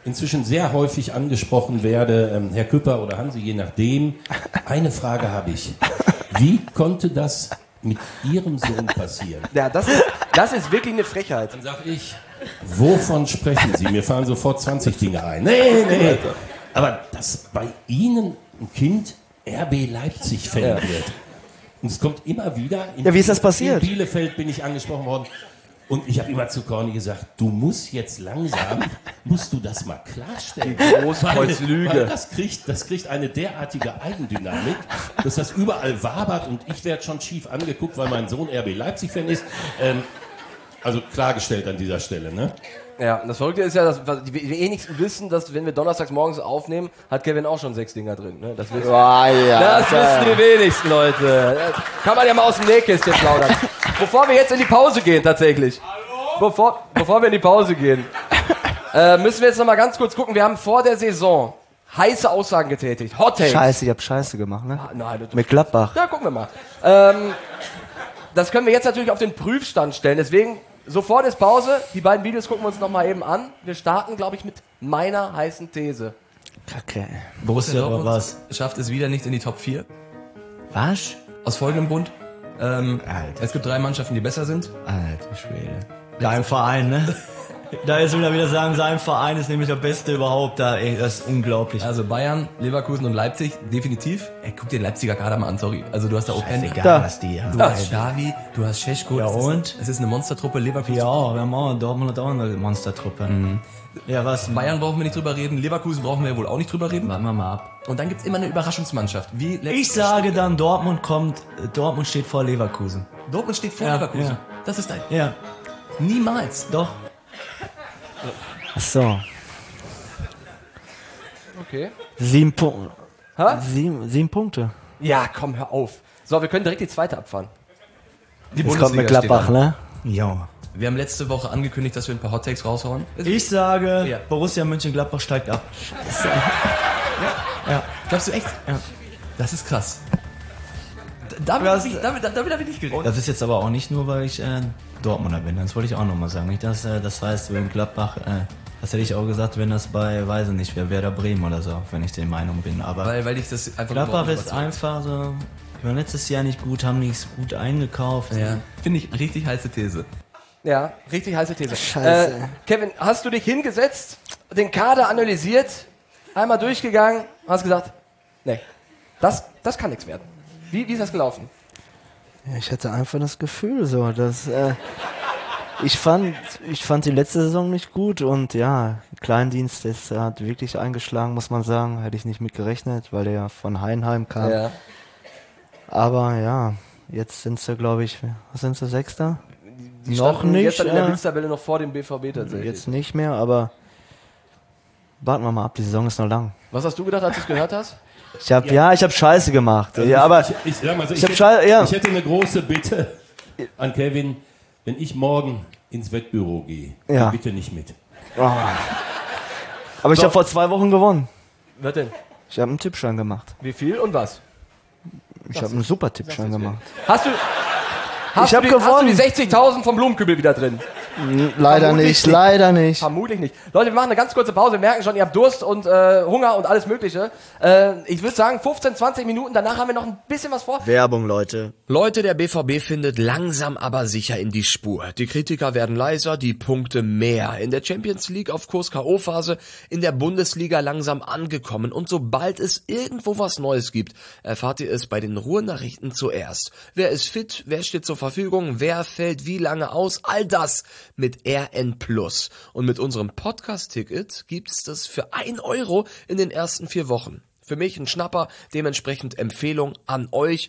inzwischen sehr häufig angesprochen werde, Herr Küpper oder Hansi, je nachdem. Eine Frage habe ich. Wie konnte das mit Ihrem Sohn passieren? Ja, das ist wirklich eine Frechheit. Dann sage ich, wovon sprechen Sie? Mir fallen sofort 20 Dinge ein. Nee. Aber dass bei Ihnen ein Kind RB Leipzig-Fan wird. Und es kommt immer wieder. Wie ist das passiert? In Bielefeld bin ich angesprochen worden. Und ich habe immer zu Corny gesagt, du musst jetzt langsam, musst du das mal klarstellen. Die Großkreuzlüge. Weil das kriegt eine derartige Eigendynamik, dass das überall wabert und ich werde schon schief angeguckt, weil mein Sohn RB Leipzig-Fan ist. Also klargestellt an dieser Stelle, ne? Ja, das Verrückte ist ja, dass die wenigsten wissen, dass wenn wir donnerstags morgens aufnehmen, hat Kevin auch schon 6 Dinger drin. Ne? Das wissen die wenigsten, Leute. Kann man ja mal aus dem Nähkästchen plaudern. Bevor wir jetzt in die Pause gehen, tatsächlich. Bevor wir in die Pause gehen, müssen wir jetzt noch mal ganz kurz gucken. Wir haben vor der Saison heiße Aussagen getätigt. Hot Takes. Scheiße, ich hab Scheiße gemacht, ne? Nein, mit Gladbach. Ja, gucken wir mal. Das können wir jetzt natürlich auf den Prüfstand stellen. Deswegen sofort ist Pause. Die beiden Videos gucken wir uns noch mal eben an. Wir starten, glaube ich, mit meiner heißen These. Kacke. Borussia Dortmund schafft es wieder nicht in die Top 4. Was? Aus folgendem Grund. Es gibt 3 Mannschaften, die besser sind. Alter Schwede. Dein Verein, ne? Da jetzt will er wieder sagen, sein Verein ist nämlich der Beste überhaupt. Das ist unglaublich. Also Bayern, Leverkusen und Leipzig, definitiv. Guck dir den Leipziger Kader mal an, sorry. Also du hast da auch egal, was die haben. Du hast Xavi, du hast Šeško. Ja, und? Es ist eine Monstertruppe, Leverkusen. Ja, wir haben auch, Dortmund hat auch eine Monstertruppe. Mhm. Ja, was? Bayern brauchen wir nicht drüber reden, Leverkusen brauchen wir wohl auch nicht drüber reden. Warten wir mal ab. Und dann gibt's immer eine Überraschungsmannschaft. Ich sage dann, Dortmund steht vor Leverkusen. Dortmund steht vor Leverkusen. Ja. Das ist dein. Ja. Niemals. Doch. Ach so. Okay. 7 Punkte. Hä? 7 Punkte. Ja, komm, hör auf. So, wir können direkt die zweite abfahren. Die Jetzt kommt mit Gladbach, ne? Ja. Wir haben letzte Woche angekündigt, dass wir ein paar Hot Takes raushauen. Ich sage, Borussia Mönchengladbach steigt ab. Scheiße. Ja. Glaubst du echt? Ja. Das ist krass. Damit habe ich nicht geredet. Das ist jetzt aber auch nicht nur, weil ich Dortmunder bin. Das wollte ich auch nochmal sagen. Nicht, dass das heißt, wenn Gladbach, das hätte ich auch gesagt, wenn das bei, weiß ich nicht, wer Werder Bremen oder so, wenn ich der Meinung bin. Aber weil ich das einfach Gladbach ist einfach so, wir waren letztes Jahr nicht gut, haben nichts gut eingekauft. Ja. Finde ich richtig heiße These. Ja, richtig heiße These. Scheiße. Kevin, hast du dich hingesetzt, den Kader analysiert, einmal durchgegangen, hast gesagt, nee, das kann nichts werden. Wie ist das gelaufen? Ja, ich hatte einfach das Gefühl so, dass ich fand die letzte Saison nicht gut und ja, Kleindienst, das hat wirklich eingeschlagen, muss man sagen. Hätte ich nicht mit gerechnet, weil der ja von Heidenheim kam. Ja. Aber ja, jetzt sind sie, glaube ich, was sind sie, Sechster? Die noch nicht. Jetzt in der Blitztabelle noch vor dem BVB tatsächlich. Jetzt nicht mehr, aber warten wir mal ab, die Saison ist noch lang. Was hast du gedacht, als du es gehört hast? Ich habe Scheiße gemacht. Also ja, aber ich hätte eine große Bitte an Kevin, wenn ich morgen ins Wettbüro gehe, dann bitte nicht mit. Oh. Aber ich habe vor 2 Wochen gewonnen. Was denn? Ich habe einen Tippschein gemacht. Wie viel und was? Ich habe einen super Tippschein gemacht. Hast du die 60.000 vom Blumenkübel wieder drin? Leider nicht. Vermutlich nicht. Leute, wir machen eine ganz kurze Pause. Wir merken schon, ihr habt Durst und Hunger und alles Mögliche. Ich würde sagen, 15, 20 Minuten, danach haben wir noch ein bisschen was vor. Werbung, Leute. Leute, der BVB findet langsam aber sicher in die Spur. Die Kritiker werden leiser, die Punkte mehr. In der Champions League auf Kurs K.O.-Phase, in der Bundesliga langsam angekommen. Und sobald es irgendwo was Neues gibt, erfahrt ihr es bei den Ruhrnachrichten zuerst. Wer ist fit, wer steht zur Verfügung, wer fällt wie lange aus, all das mit RN+. Und mit unserem Podcast-Ticket gibt's das für 1 Euro in den ersten 4 Wochen. Für mich ein Schnapper, dementsprechend Empfehlung an euch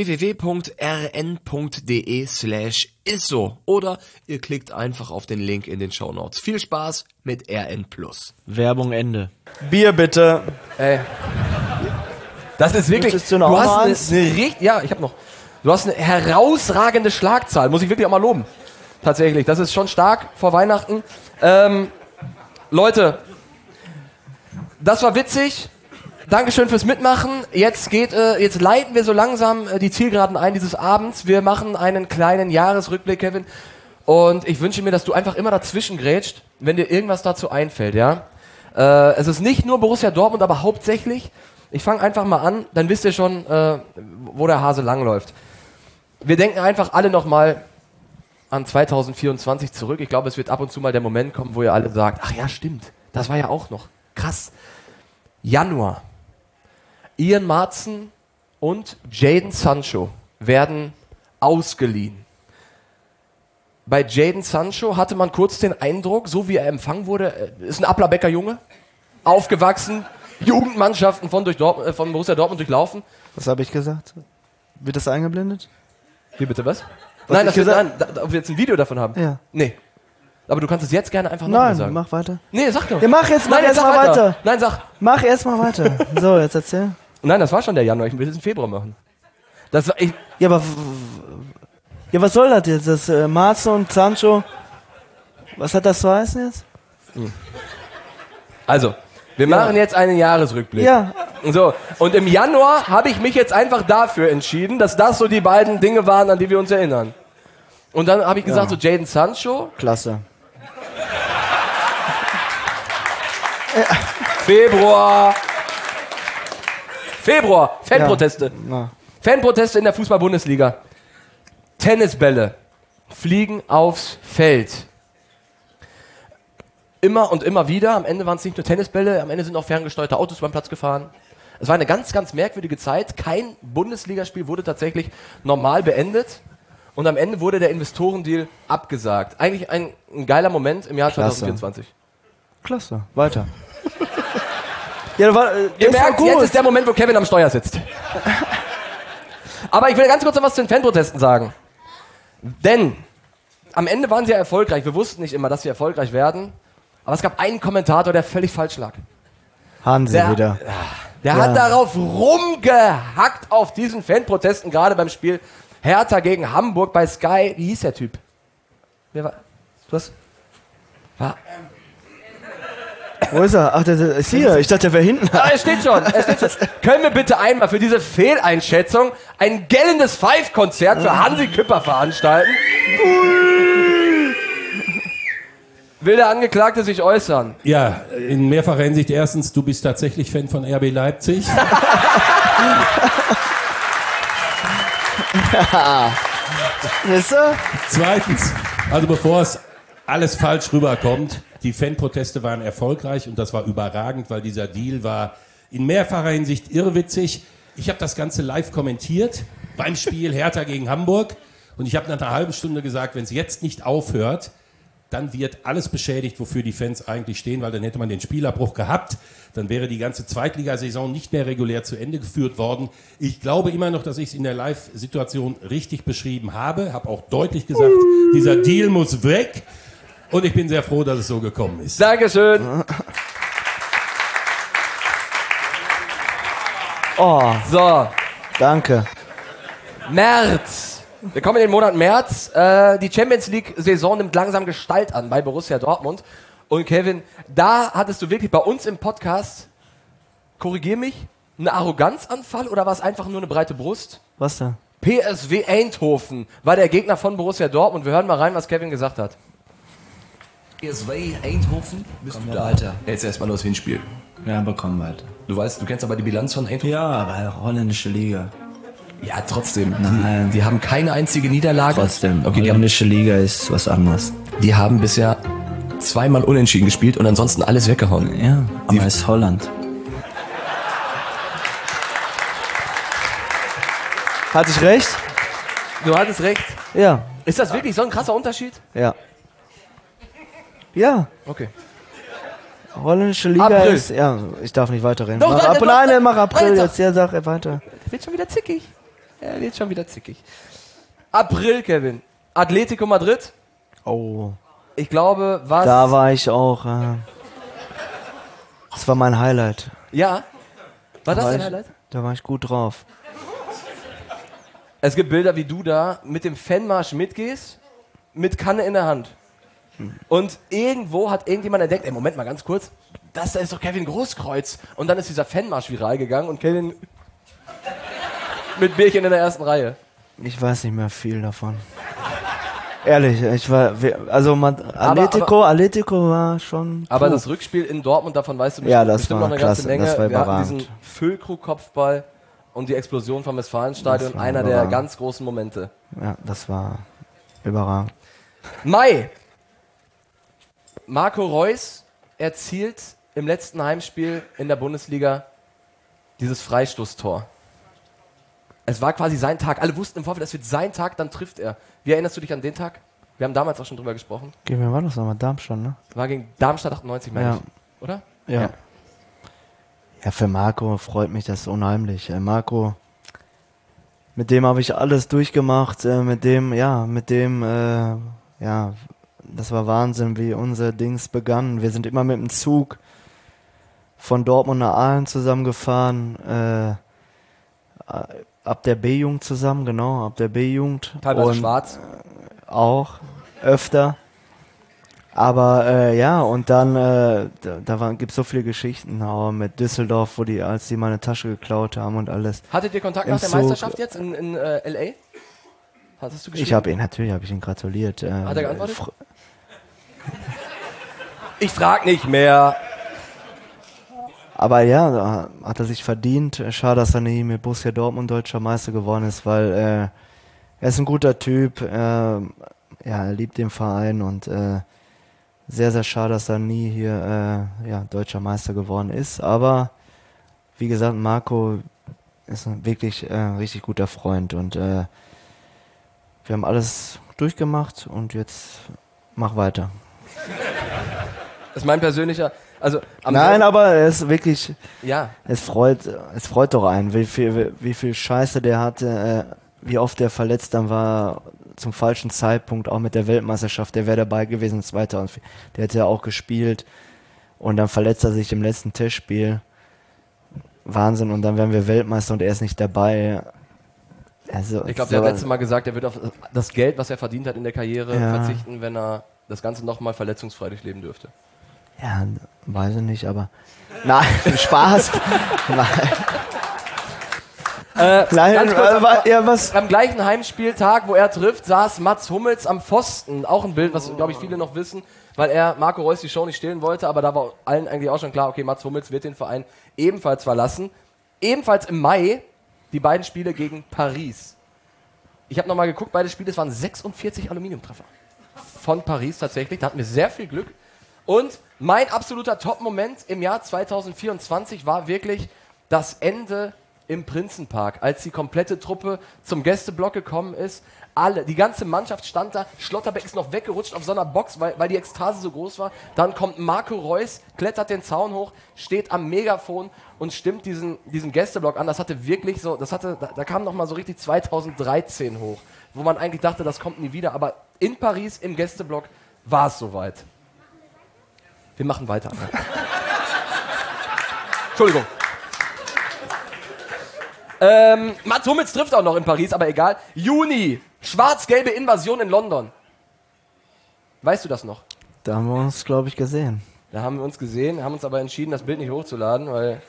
www.rn.de/isso oder ihr klickt einfach auf den Link in den Shownotes. Viel Spaß mit RN+. Werbung Ende. Bier bitte. Ey. Das ist wirklich, ich habe noch. Du hast eine herausragende Schlagzahl, muss ich wirklich auch mal loben. Tatsächlich, das ist schon stark vor Weihnachten. Leute, das war witzig. Dankeschön fürs Mitmachen. Jetzt leiten wir so langsam die Zielgeraden ein dieses Abends. Wir machen einen kleinen Jahresrückblick, Kevin. Und ich wünsche mir, dass du einfach immer dazwischen grätscht, wenn dir irgendwas dazu einfällt, ja? Es ist nicht nur Borussia Dortmund, aber hauptsächlich. Ich fange einfach mal an, dann wisst ihr schon, wo der Hase langläuft. Wir denken einfach alle nochmal an 2024 zurück. Ich glaube, es wird ab und zu mal der Moment kommen, wo ihr alle sagt, ach ja, stimmt, das war ja auch noch krass. Januar. Ian Maatsen und Jadon Sancho werden ausgeliehen. Bei Jadon Sancho hatte man kurz den Eindruck, so wie er empfangen wurde, ist ein Applerbecker Junge, aufgewachsen, Jugendmannschaften von Borussia Dortmund durchlaufen. Was habe ich gesagt? Wird das eingeblendet? Wie bitte, was? Nein, ob wir jetzt ein Video davon haben? Ja. Nee. Aber du kannst es jetzt gerne einfach nochmal sagen. Nein, mach weiter. Nee, sag doch. Ja, mach erst mal weiter. Nein, sag. Mach erst mal weiter. So, jetzt erzähl. Nein, das war schon der Januar. Ich will es im Februar machen. Ja, aber... Ja, was soll das jetzt? Das Marzo und Sancho... Was hat das zu heißen jetzt? Also, wir machen jetzt einen Jahresrückblick. Ja. So, und im Januar habe ich mich jetzt einfach dafür entschieden, dass das so die beiden Dinge waren, an die wir uns erinnern. Und dann habe ich gesagt, so Jadon Sancho. Klasse. Februar, Fanproteste. Ja. Fanproteste in der Fußball-Bundesliga. Tennisbälle fliegen aufs Feld. Immer und immer wieder. Am Ende waren es nicht nur Tennisbälle, am Ende sind auch ferngesteuerte Autos beim Platz gefahren. Es war eine ganz, ganz merkwürdige Zeit. Kein Bundesligaspiel wurde tatsächlich normal beendet. Und am Ende wurde der Investorendeal abgesagt. Eigentlich ein geiler Moment im Jahr 2024. Klasse. Weiter. Ja, ihr merkt, jetzt ist der Moment, wo Kevin am Steuer sitzt. Aber ich will ganz kurz noch was zu den Fanprotesten sagen. Denn am Ende waren sie ja erfolgreich. Wir wussten nicht immer, dass sie erfolgreich werden. Aber es gab einen Kommentator, der völlig falsch lag. Hansi wieder. Der hat darauf rumgehackt auf diesen Fanprotesten, gerade beim Spiel Hertha gegen Hamburg bei Sky. Wie hieß der Typ? Wer war? Du hast? War? Wo ist er? Ach, der ist hier. Ich dachte, der wäre hinten. Ah, er steht schon. Können wir bitte einmal für diese Fehleinschätzung ein gellendes Five-Konzert für Hansi Küpper veranstalten? Will der Angeklagte sich äußern? Ja, in mehrfacher Hinsicht. Erstens, du bist tatsächlich Fan von RB Leipzig. Ist er? Zweitens, also bevor es alles falsch rüberkommt, die Fanproteste waren erfolgreich und das war überragend, weil dieser Deal war in mehrfacher Hinsicht irrwitzig. Ich habe das Ganze live kommentiert beim Spiel Hertha gegen Hamburg und ich habe nach einer halben Stunde gesagt, wenn es jetzt nicht aufhört, dann wird alles beschädigt, wofür die Fans eigentlich stehen, weil dann hätte man den Spielabbruch gehabt, dann wäre die ganze Zweitligasaison nicht mehr regulär zu Ende geführt worden. Ich glaube immer noch, dass ich es in der Live-Situation richtig beschrieben habe, habe auch deutlich gesagt, dieser Deal muss weg und ich bin sehr froh, dass es so gekommen ist. Dankeschön. Oh, so. Danke. März. Wir kommen in den Monat März. Die Champions-League-Saison nimmt langsam Gestalt an bei Borussia Dortmund. Und Kevin, da hattest du wirklich bei uns im Podcast, korrigier mich, einen Arroganzanfall oder war es einfach nur eine breite Brust? Was da? PSV Eindhoven war der Gegner von Borussia Dortmund. Wir hören mal rein, was Kevin gesagt hat. PSV Eindhoven, bist du da? Weiter. Jetzt erstmal nur das Hinspiel. Ja, aber komm weiter. Du kennst aber die Bilanz von Eindhoven? Ja, aber holländische Liga. Ja, trotzdem. Nein. Die haben keine einzige Niederlage. Trotzdem. Okay, holländische Liga ist was anderes. Die haben bisher zweimal unentschieden gespielt und ansonsten alles weggehauen. Ja, aber es ist Holland. Hatte ich recht? Du hattest recht. Ja. Ist das wirklich so ein krasser Unterschied? Ja. Ja. Okay. Holländische Liga April. ist... Ja, ich darf nicht weiterreden. Doch, Mach April jetzt. Ja, sag weiter. Der wird schon wieder zickig. April, Kevin. Atletico Madrid. Oh. Ich glaube, was... Da war ich auch... das war mein Highlight. Ja? War das dein Highlight? Da war ich gut drauf. Es gibt Bilder, wie du da mit dem Fanmarsch mitgehst, mit Kanne in der Hand. Und irgendwo hat irgendjemand entdeckt, ey, Moment mal ganz kurz, das da ist doch Kevin Großkreuz. Und dann ist dieser Fanmarsch viral gegangen und Kevin mit Bierchen in der ersten Reihe. Ich weiß nicht mehr viel davon. Ehrlich, Atletico war schon. Aber das Rückspiel in Dortmund, davon weißt du bestimmt noch eine ganze Menge. Wir hatten diesen Füllkrug-Kopfball und die Explosion vom Westfalenstadion, einer der ganz großen Momente. Ja, das war überragend. Mai. Marco Reus erzielt im letzten Heimspiel in der Bundesliga dieses Freistoßtor. Es war quasi sein Tag. Alle wussten im Vorfeld, es wird sein Tag, dann trifft er. Wie erinnerst du dich an den Tag? Wir haben damals auch schon drüber gesprochen. Gegen wen war das nochmal? Darmstadt, ne? War gegen Darmstadt 98, meine ich. Oder? Ja. Ja, für Marco freut mich das unheimlich. Marco, mit dem habe ich alles durchgemacht. Das war Wahnsinn, wie unser Dings begann. Wir sind immer mit dem Zug von Dortmund nach Aalen zusammengefahren. Ab der B-Jugend zusammen, genau, ab der B-Jugend. Teilweise schwarz. Auch, öfter. Aber und dann, gibt es so viele Geschichten, auch mit Düsseldorf, als die meine Tasche geklaut haben und alles. Hattet ihr Kontakt nach der Meisterschaft jetzt in L.A.? Hattest du geschrieben? Natürlich habe ich ihn gratuliert. Hat er geantwortet? Ich frag nicht mehr. Aber ja, da hat er sich verdient. Schade, dass er nie mit Borussia Dortmund deutscher Meister geworden ist, weil er ist ein guter Typ. Er liebt den Verein und sehr, sehr schade, dass er nie hier deutscher Meister geworden ist. Aber wie gesagt, Marco ist wirklich richtig guter Freund und wir haben alles durchgemacht und jetzt mach weiter. Das ist mein persönlicher... Nein, aber es ist wirklich, ja. es freut doch einen, wie viel Scheiße der hatte, wie oft der verletzt dann war zum falschen Zeitpunkt, auch mit der Weltmeisterschaft, der wäre dabei gewesen 2004, der hätte ja auch gespielt und dann verletzt er sich im letzten Testspiel, Wahnsinn, und dann wären wir Weltmeister und er ist nicht dabei. Also, ich glaube, der hat letztes Mal gesagt, er wird auf das Geld, was er verdient hat in der Karriere, verzichten, wenn er das Ganze nochmal verletzungsfrei durchleben dürfte. Ja, weiß ich nicht, aber... Nein, Spaß. Am gleichen Heimspieltag, wo er trifft, saß Mats Hummels am Pfosten. Auch ein Bild, was, glaube ich, viele noch wissen, weil er Marco Reus die Show nicht stehlen wollte, aber da war allen eigentlich auch schon klar, okay, Mats Hummels wird den Verein ebenfalls verlassen. Ebenfalls im Mai die beiden Spiele gegen Paris. Ich habe nochmal geguckt, beide Spiele, es waren 46 Aluminiumtreffer. Von Paris tatsächlich, da hatten wir sehr viel Glück. Und mein absoluter Top-Moment im Jahr 2024 war wirklich das Ende im Prinzenpark, als die komplette Truppe zum Gästeblock gekommen ist. Die ganze Mannschaft stand da, Schlotterbeck ist noch weggerutscht auf so einer Box, weil die Ekstase so groß war. Dann kommt Marco Reus, klettert den Zaun hoch, steht am Megafon und stimmt diesen Gästeblock an. Das hatte wirklich so, da kam nochmal so richtig 2013 hoch, wo man eigentlich dachte, das kommt nie wieder. Aber in Paris im Gästeblock war es soweit. Wir machen weiter. Entschuldigung. Mats Hummels trifft auch noch in Paris, aber egal. Juni, schwarz-gelbe Invasion in London. Weißt du das noch? Da haben wir uns, glaube ich, gesehen. Da haben wir uns gesehen, haben uns aber entschieden, das Bild nicht hochzuladen, weil...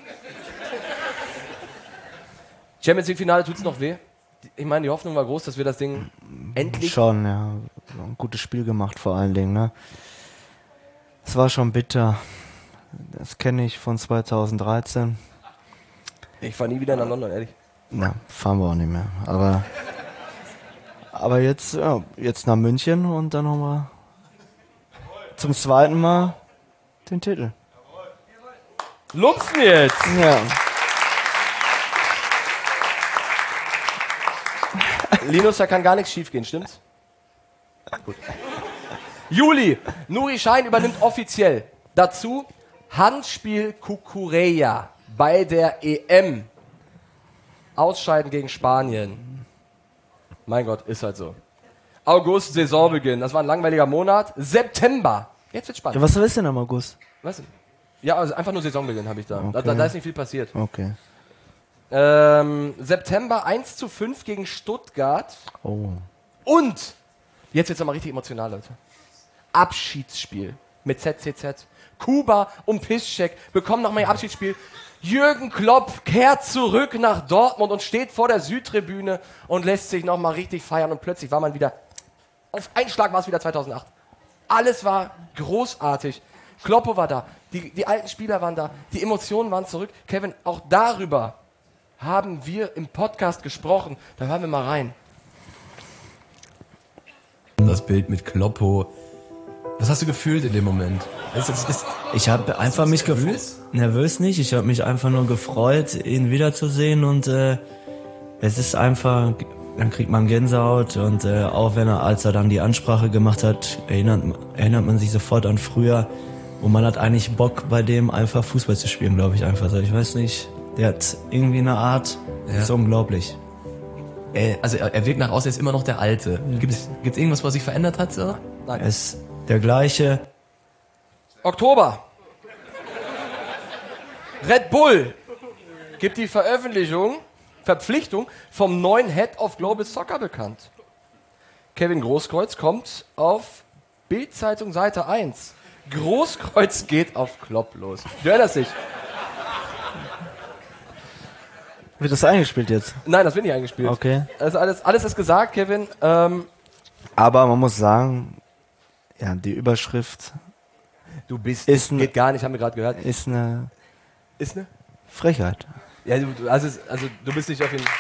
Champions League-Finale, tut's noch weh? Ich meine, die Hoffnung war groß, dass wir das Ding endlich... Schon, ja. Ein gutes Spiel gemacht vor allen Dingen, ne? Es war schon bitter. Das kenne ich von 2013. Ich fahre nie wieder nach London, ehrlich. Na, fahren wir auch nicht mehr. Aber jetzt nach München und dann nochmal zum zweiten Mal den Titel. Lupfen jetzt! Ja. Linus, da kann gar nichts schief gehen, stimmt's? Gut. Juli, Nuri Sahin übernimmt offiziell. Dazu Handspiel Cucurella bei der EM. Ausscheiden gegen Spanien. Mein Gott, ist halt so. August, Saisonbeginn. Das war ein langweiliger Monat. September. Jetzt wird's spannend. Ja, was ist denn am August? Was denn? Ja, also einfach nur Saisonbeginn habe ich da. Okay. Da ist nicht viel passiert. Okay. September 1:5 gegen Stuttgart. Oh. Und, jetzt wird's nochmal richtig emotional, Leute. Abschiedsspiel mit ZCZ. Kuba und Piszczek bekommen nochmal ihr Abschiedsspiel. Jürgen Klopp kehrt zurück nach Dortmund und steht vor der Südtribüne und lässt sich nochmal richtig feiern. Und plötzlich war man wieder auf einen Schlag war es wieder 2008. Alles war großartig. Kloppo war da, die alten Spieler waren da, die Emotionen waren zurück. Kevin, auch darüber haben wir im Podcast gesprochen. Da hören wir mal rein. Das Bild mit Kloppo. Was hast du gefühlt in dem Moment? Ich habe einfach mich nervös nicht. Ich habe mich einfach nur gefreut, ihn wiederzusehen und es ist einfach, dann kriegt man Gänsehaut und auch als er dann die Ansprache gemacht hat, erinnert man sich sofort an früher und man hat eigentlich Bock bei dem einfach Fußball zu spielen, glaube ich einfach so. Ich weiß nicht, der hat irgendwie eine Art, ist unglaublich. Also er wirkt nach außen, er ist immer noch der Alte. Gibt's irgendwas, was sich verändert hat? So? Nein. Er ist der gleiche. Oktober. Red Bull gibt die Verpflichtung vom neuen Head of Global Soccer bekannt. Kevin Großkreuz kommt auf Bild-Zeitung Seite 1. Großkreuz geht auf Klopp los. Du erinnerst dich? Wird das eingespielt jetzt? Nein, das wird nicht eingespielt. Okay. Also alles ist gesagt, Kevin. Aber man muss sagen, ja, die Überschrift. Geht gar nicht, haben wir gerade gehört. Ist eine Frechheit. Ja, du bist nicht auf ihn.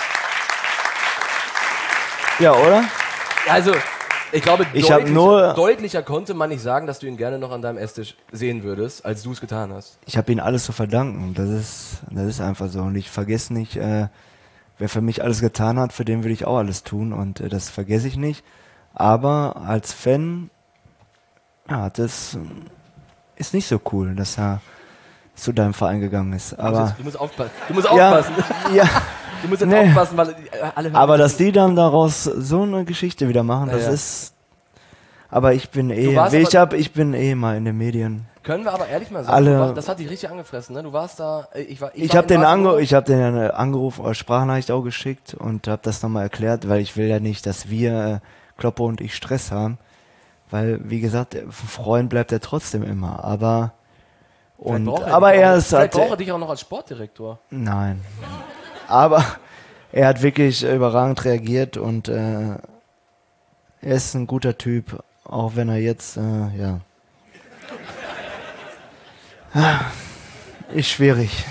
Ja, oder? Also, ich glaube, deutlicher konnte man nicht sagen, dass du ihn gerne noch an deinem Esstisch sehen würdest, als du es getan hast. Ich habe ihm alles zu verdanken. Das ist einfach so. Und ich vergesse nicht, wer für mich alles getan hat, für den will ich auch alles tun. Und das vergesse ich nicht. Aber als Fan, ja, das ist nicht so cool, dass er zu deinem Verein gegangen ist. Aber du musst aufpassen. Ja. Du musst jetzt aufpassen, weil alle hören. Aber dass die dann daraus so eine Geschichte wieder machen, das ist. Aber ich bin ich bin mal in den Medien. Können wir aber ehrlich mal sagen, das hat dich richtig angefressen, ne? Du warst da. Ich habe den eine Anruf oder Sprachnachricht auch geschickt und habe das nochmal erklärt, weil ich will ja nicht, dass wir Kloppo und ich Stress haben, weil wie gesagt, Freund bleibt er trotzdem immer. Aber vielleicht braucht er dich auch noch als Sportdirektor. Nein. Aber er hat wirklich überragend reagiert und er ist ein guter Typ, auch wenn er jetzt, ist schwierig.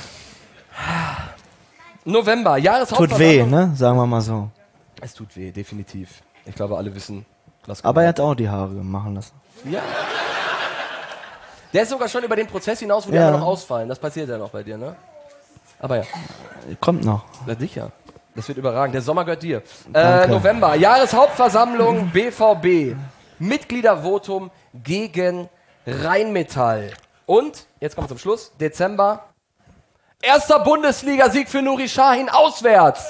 November, Jahreshauptversammlung. Tut weh, ne? Sagen wir mal so. Es tut weh, definitiv. Ich glaube, alle wissen, was Aber er hat auch die Haare machen lassen. Ja. Der ist sogar schon über den Prozess hinaus, wo die anderen noch ausfallen. Das passiert ja noch bei dir, ne? Aber ja. Kommt noch. Na sicher. Das wird überragend. Der Sommer gehört dir. November. Jahreshauptversammlung BVB. Mitgliedervotum gegen Rheinmetall. Und, jetzt kommen wir zum Schluss, Dezember. Erster Bundesliga-Sieg für Nuri Sahin auswärts.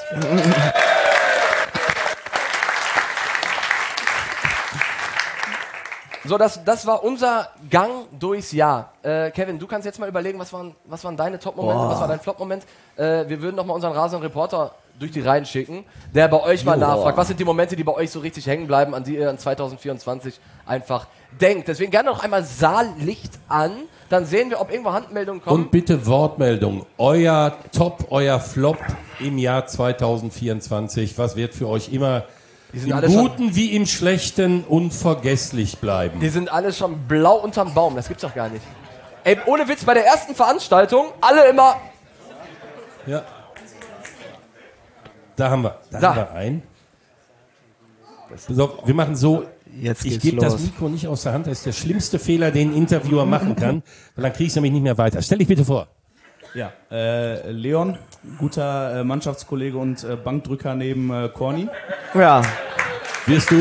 So, das war unser Gang durchs Jahr. Kevin, du kannst jetzt mal überlegen, was waren deine Top-Momente, was war dein Flop-Moment? Wir würden nochmal unseren rasenden Reporter durch die Reihen schicken, der bei euch mal nachfragt, was sind die Momente, die bei euch so richtig hängen bleiben, an die ihr in 2024 einfach denkt. Deswegen gerne noch einmal Saallicht an, dann sehen wir, ob irgendwo Handmeldungen kommen. Und bitte Wortmeldung. Euer Top, euer Flop im Jahr 2024. Was wird für euch immer im Guten wie im Schlechten unvergesslich bleiben? Die sind alle schon blau unterm Baum, das gibt's doch gar nicht. Ey, ohne Witz, bei der ersten Veranstaltung, alle immer... Ja. Da haben wir einen. So, wir machen so, ich gebe das Mikro nicht aus der Hand, das ist der schlimmste Fehler, den ein Interviewer machen kann, weil dann kriege ich es nämlich nicht mehr weiter. Stell dich bitte vor. Ja, Leon, guter Mannschaftskollege und Bankdrücker neben Corny. Ja. Wirst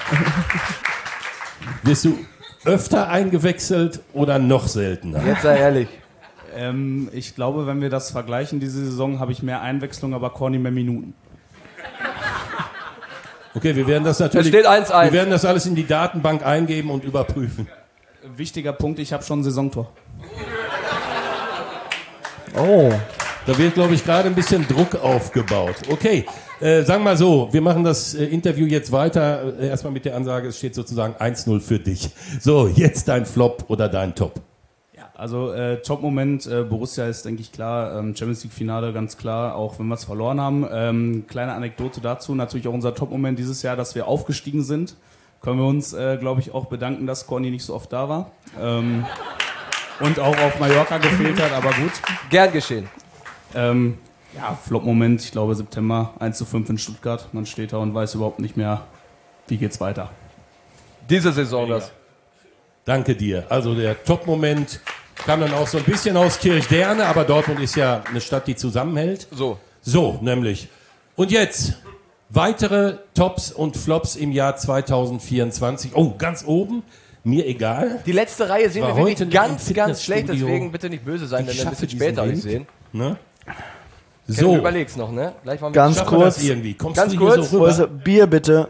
du öfter eingewechselt oder noch seltener? Jetzt sei ehrlich. Ich glaube, wenn wir das vergleichen, diese Saison, habe ich mehr Einwechslung, aber Corny mehr Minuten. Okay, wir werden das natürlich. Da steht 1-1. Wir werden das alles in die Datenbank eingeben und überprüfen. Wichtiger Punkt, ich habe schon ein Saisontor. Oh. Da wird, glaube ich, gerade ein bisschen Druck aufgebaut. Okay, sagen wir mal so, wir machen das Interview jetzt weiter. Erstmal mit der Ansage, es steht sozusagen 1-0 für dich. So, jetzt dein Flop oder dein Top. Also Top-Moment, Borussia ist, denke ich, klar, Champions League-Finale ganz klar, auch wenn wir es verloren haben. Kleine Anekdote dazu, natürlich auch unser Top-Moment dieses Jahr, dass wir aufgestiegen sind. können wir uns, glaube ich, auch bedanken, dass Conny nicht so oft da war. Und auch auf Mallorca gefehlt hat, aber gut. Gern geschehen. Ja, Flop-Moment, ich glaube September 1:5 in Stuttgart. Man steht da und weiß überhaupt nicht mehr, wie geht's weiter. Diese Saison das. Danke dir. Also der Top-Moment kam dann auch so ein bisschen aus Kirchderne, aber Dortmund ist ja eine Stadt, die zusammenhält. So, nämlich. Und jetzt weitere Tops und Flops im Jahr 2024. Oh, ganz oben. Mir egal. Die letzte Reihe sehen wir wirklich ganz schlecht, Fitnessstudio. deswegen bitte nicht böse sein, wenn wir ein bisschen später euch sehen. Ne? So. Du überlegst noch, ne? Gleich waren wir Ganz kurz. Ganz kurz. So rüber? Bier bitte.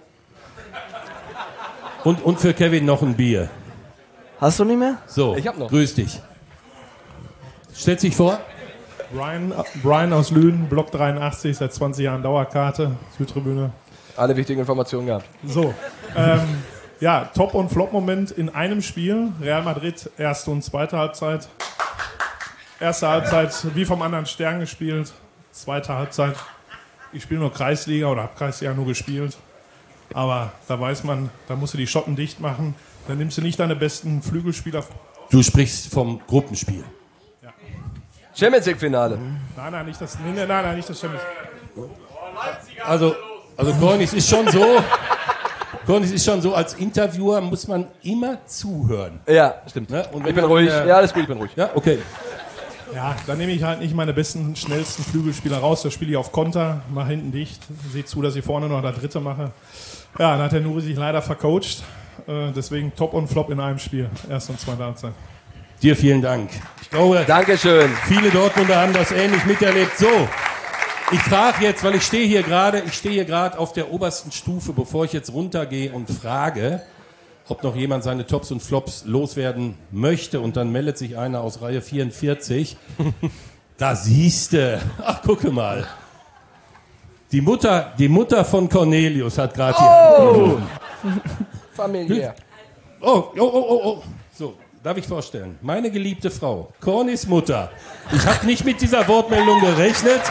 Und für Kevin noch ein Bier. Hast du nicht mehr? So, ich hab noch. Grüß dich. Stell dich vor. Brian aus Lünen, Block 83, seit 20 Jahren Dauerkarte, Südtribüne. Alle wichtigen Informationen gehabt. So, ja, Top- und Flop-Moment in einem Spiel. Real Madrid, erste und zweite Halbzeit. Erste Halbzeit wie vom anderen Stern gespielt. Zweite Halbzeit, ich spiele nur Kreisliga oder habe Kreisliga nur gespielt. Aber da weiß man, da musst du die Schotten dicht machen. Dann nimmst du nicht deine besten Flügelspieler. Du sprichst vom Gruppenspiel. Ja. Champions League-Finale. Nein, nicht das Champions League. Also Cornis ist schon so. Cornis ist schon so, als Interviewer muss man immer zuhören. Ja, stimmt. Ne? Und ich bin ruhig. Ja, alles gut, ich bin ruhig. Ja, okay. Ja, dann nehme ich halt nicht meine besten, schnellsten Flügelspieler raus. Da spiele ich auf Konter, mache hinten dicht, sehe zu, dass ich vorne noch der Dritte mache. Ja, dann hat der Nuri sich leider vercoacht. Deswegen Top und Flop in einem Spiel. Erste und zweite Halbzeit. Dir vielen Dank. Ich glaube, Dankeschön. Viele Dortmunder haben das ähnlich miterlebt. So, ich frage jetzt, weil ich stehe hier gerade auf der obersten Stufe, bevor ich jetzt runtergehe und frage, ob noch jemand seine Tops und Flops loswerden möchte. Und dann meldet sich einer aus Reihe 44. Da siehste. Ach, gucke mal. Die Mutter von Cornelius hat gerade die Hand gehoben. Familiär. Oh. So, darf ich vorstellen. Meine geliebte Frau, Cornis Mutter. Ich habe nicht mit dieser Wortmeldung gerechnet.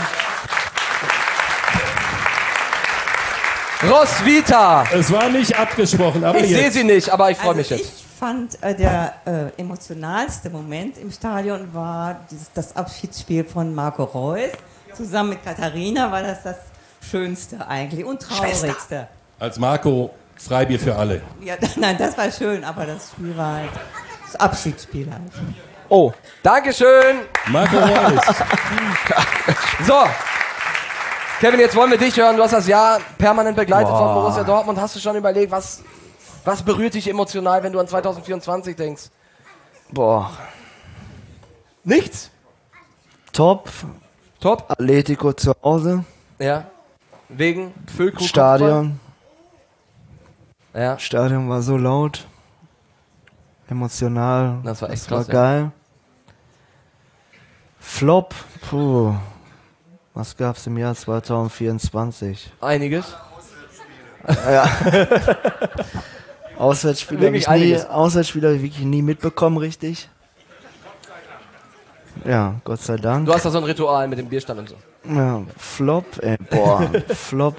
Roswitha. Es war nicht abgesprochen, aber ich sehe sie nicht, aber ich freue mich jetzt. Ich fand, der emotionalste Moment im Stadion war das Abschiedsspiel von Marco Reus. Zusammen mit Katharina war das Schönste eigentlich und Traurigste. Schwester. Als Marco Freibier für alle. Ja, nein, das war schön, aber das Spiel war halt das Abschiedsspiel halt. Oh, Dankeschön. Marco Reus. So. Kevin, jetzt wollen wir dich hören. Du hast das Jahr permanent begleitet von Borussia Dortmund. Hast du schon überlegt, was berührt dich emotional, wenn du an 2024 denkst? Boah. Nichts? Top. Atletico zu Hause. Ja. Wegen Füllkrug. Stadion. Ja. Stadion war so laut. Emotional. Das war echt krass. War geil. Flop. Puh. Was gab's im Jahr 2024? Einiges. Ja. Auswärtsspiele habe ich wirklich nie mitbekommen, richtig. Ja, Gott sei Dank. Du hast da so ein Ritual mit dem Bierstand und so. Ja, Flop, Flop.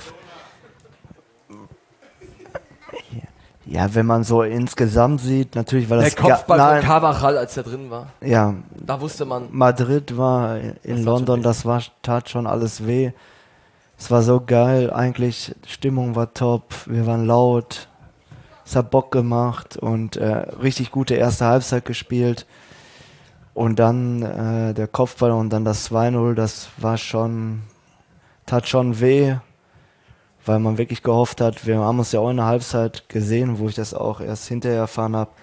Ja, wenn man so insgesamt sieht, natürlich war das... Der Kopfball von Carvajal, als der drin war. Ja. Da wusste man... Madrid war in London, das tat schon alles weh. Es war so geil, eigentlich, Stimmung war top, wir waren laut, es hat Bock gemacht und richtig gute erste Halbzeit gespielt. Und dann der Kopfball und dann das 2-0, das war tat schon weh, weil man wirklich gehofft hat, wir haben uns ja auch in der Halbzeit gesehen, wo ich das auch erst hinterher erfahren habe.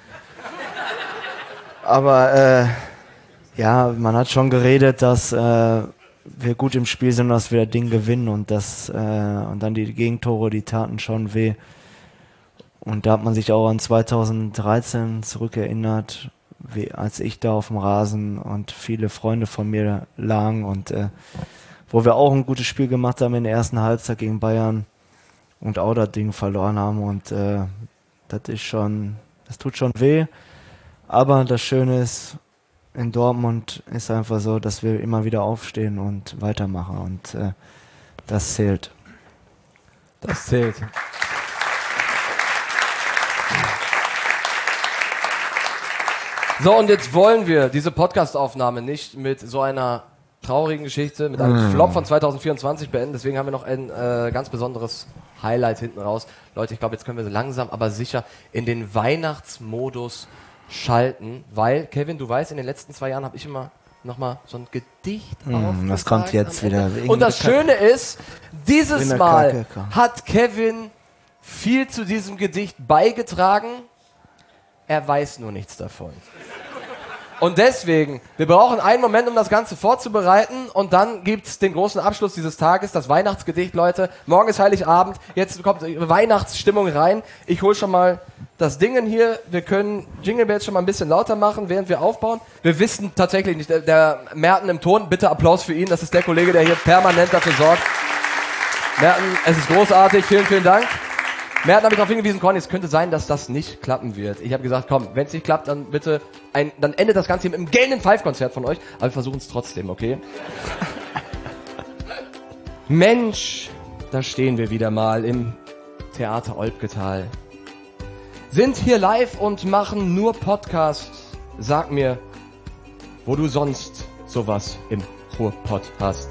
Aber ja, man hat schon geredet, dass wir gut im Spiel sind und dass wir das Ding gewinnen und dann die Gegentore, die taten schon weh. Und da hat man sich auch an 2013 zurückerinnert, als ich da auf dem Rasen und viele Freunde von mir lagen und wo wir auch ein gutes Spiel gemacht haben in der ersten Halbzeit gegen Bayern und auch das Ding verloren haben und das tut schon weh, aber das Schöne ist, in Dortmund ist einfach so, dass wir immer wieder aufstehen und weitermachen und das zählt. Das zählt. So, und jetzt wollen wir diese Podcast-Aufnahme nicht mit so einer traurigen Geschichte, mit einem Flop von 2024 beenden. Deswegen haben wir noch ein ganz besonderes Highlight hinten raus. Leute, ich glaube, jetzt können wir so langsam, aber sicher in den Weihnachtsmodus schalten, weil, Kevin, du weißt, in den letzten 2 Jahren habe ich immer nochmal so ein Gedicht Das kommt jetzt wieder. Und das Schöne ist, dieses Mal hat Kevin viel zu diesem Gedicht beigetragen. Er weiß nur nichts davon. Und deswegen, wir brauchen einen Moment, um das Ganze vorzubereiten und dann gibt's den großen Abschluss dieses Tages, das Weihnachtsgedicht, Leute. Morgen ist Heiligabend, jetzt kommt Weihnachtsstimmung rein. Ich hole schon mal das Ding hier. Wir können Jingle Bells schon mal ein bisschen lauter machen, während wir aufbauen. Wir wissen tatsächlich nicht, der Merten im Ton, bitte Applaus für ihn, das ist der Kollege, der hier permanent dafür sorgt. Merten, es ist großartig, vielen, vielen Dank. Merten habe ich darauf hingewiesen, Conny, es könnte sein, dass das nicht klappen wird. Ich habe gesagt, komm, wenn es nicht klappt, dann bitte, dann endet das Ganze hier mit einem gelben Five-Konzert von euch. Aber wir versuchen es trotzdem, okay? Mensch, da stehen wir wieder mal im Theater Olbgetal. Sind hier live und machen nur Podcast. Sag mir, wo du sonst sowas im Ruhrpott hast.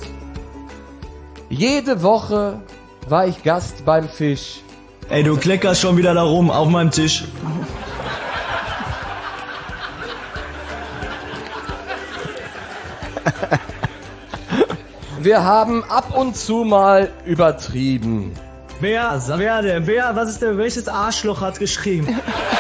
Jede Woche war ich Gast beim Fisch. Ey, du kleckerst schon wieder da rum auf meinem Tisch. Wir haben ab und zu mal übertrieben. Wer denn? Was ist denn? Welches Arschloch hat geschrieben?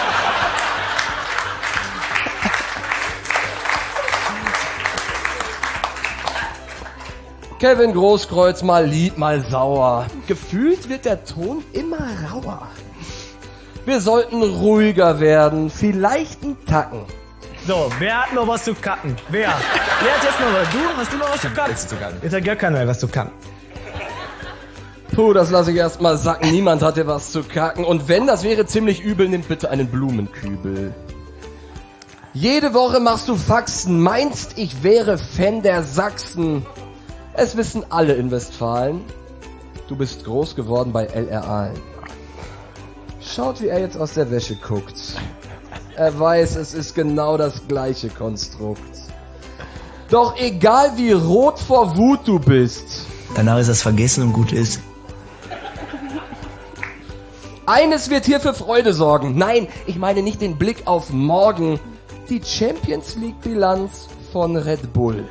Kevin Großkreuz mal lieb, mal sauer. Gefühlt wird der Ton immer rauer. Wir sollten ruhiger werden, vielleicht einen Tacken. So, wer hat noch was zu kacken? Wer hat jetzt noch was? Du? Hast du noch was zu kacken? Jetzt hat gar keiner mehr was zu kacken. Puh, das lasse ich erst mal sacken. Niemand hat hier was zu kacken. Und wenn, das wäre ziemlich übel, nimm bitte einen Blumenkübel. Jede Woche machst du Faxen, meinst, ich wäre Fan der Sachsen. Es wissen alle in Westfalen, du bist groß geworden bei LR Aalen. Schaut, wie er jetzt aus der Wäsche guckt. Er weiß, es ist genau das gleiche Konstrukt. Doch egal wie rot vor Wut du bist. Danach ist das vergessen und gut ist. Eines wird hier für Freude sorgen. Nein, ich meine nicht den Blick auf morgen. Die Champions League Bilanz von Red Bull.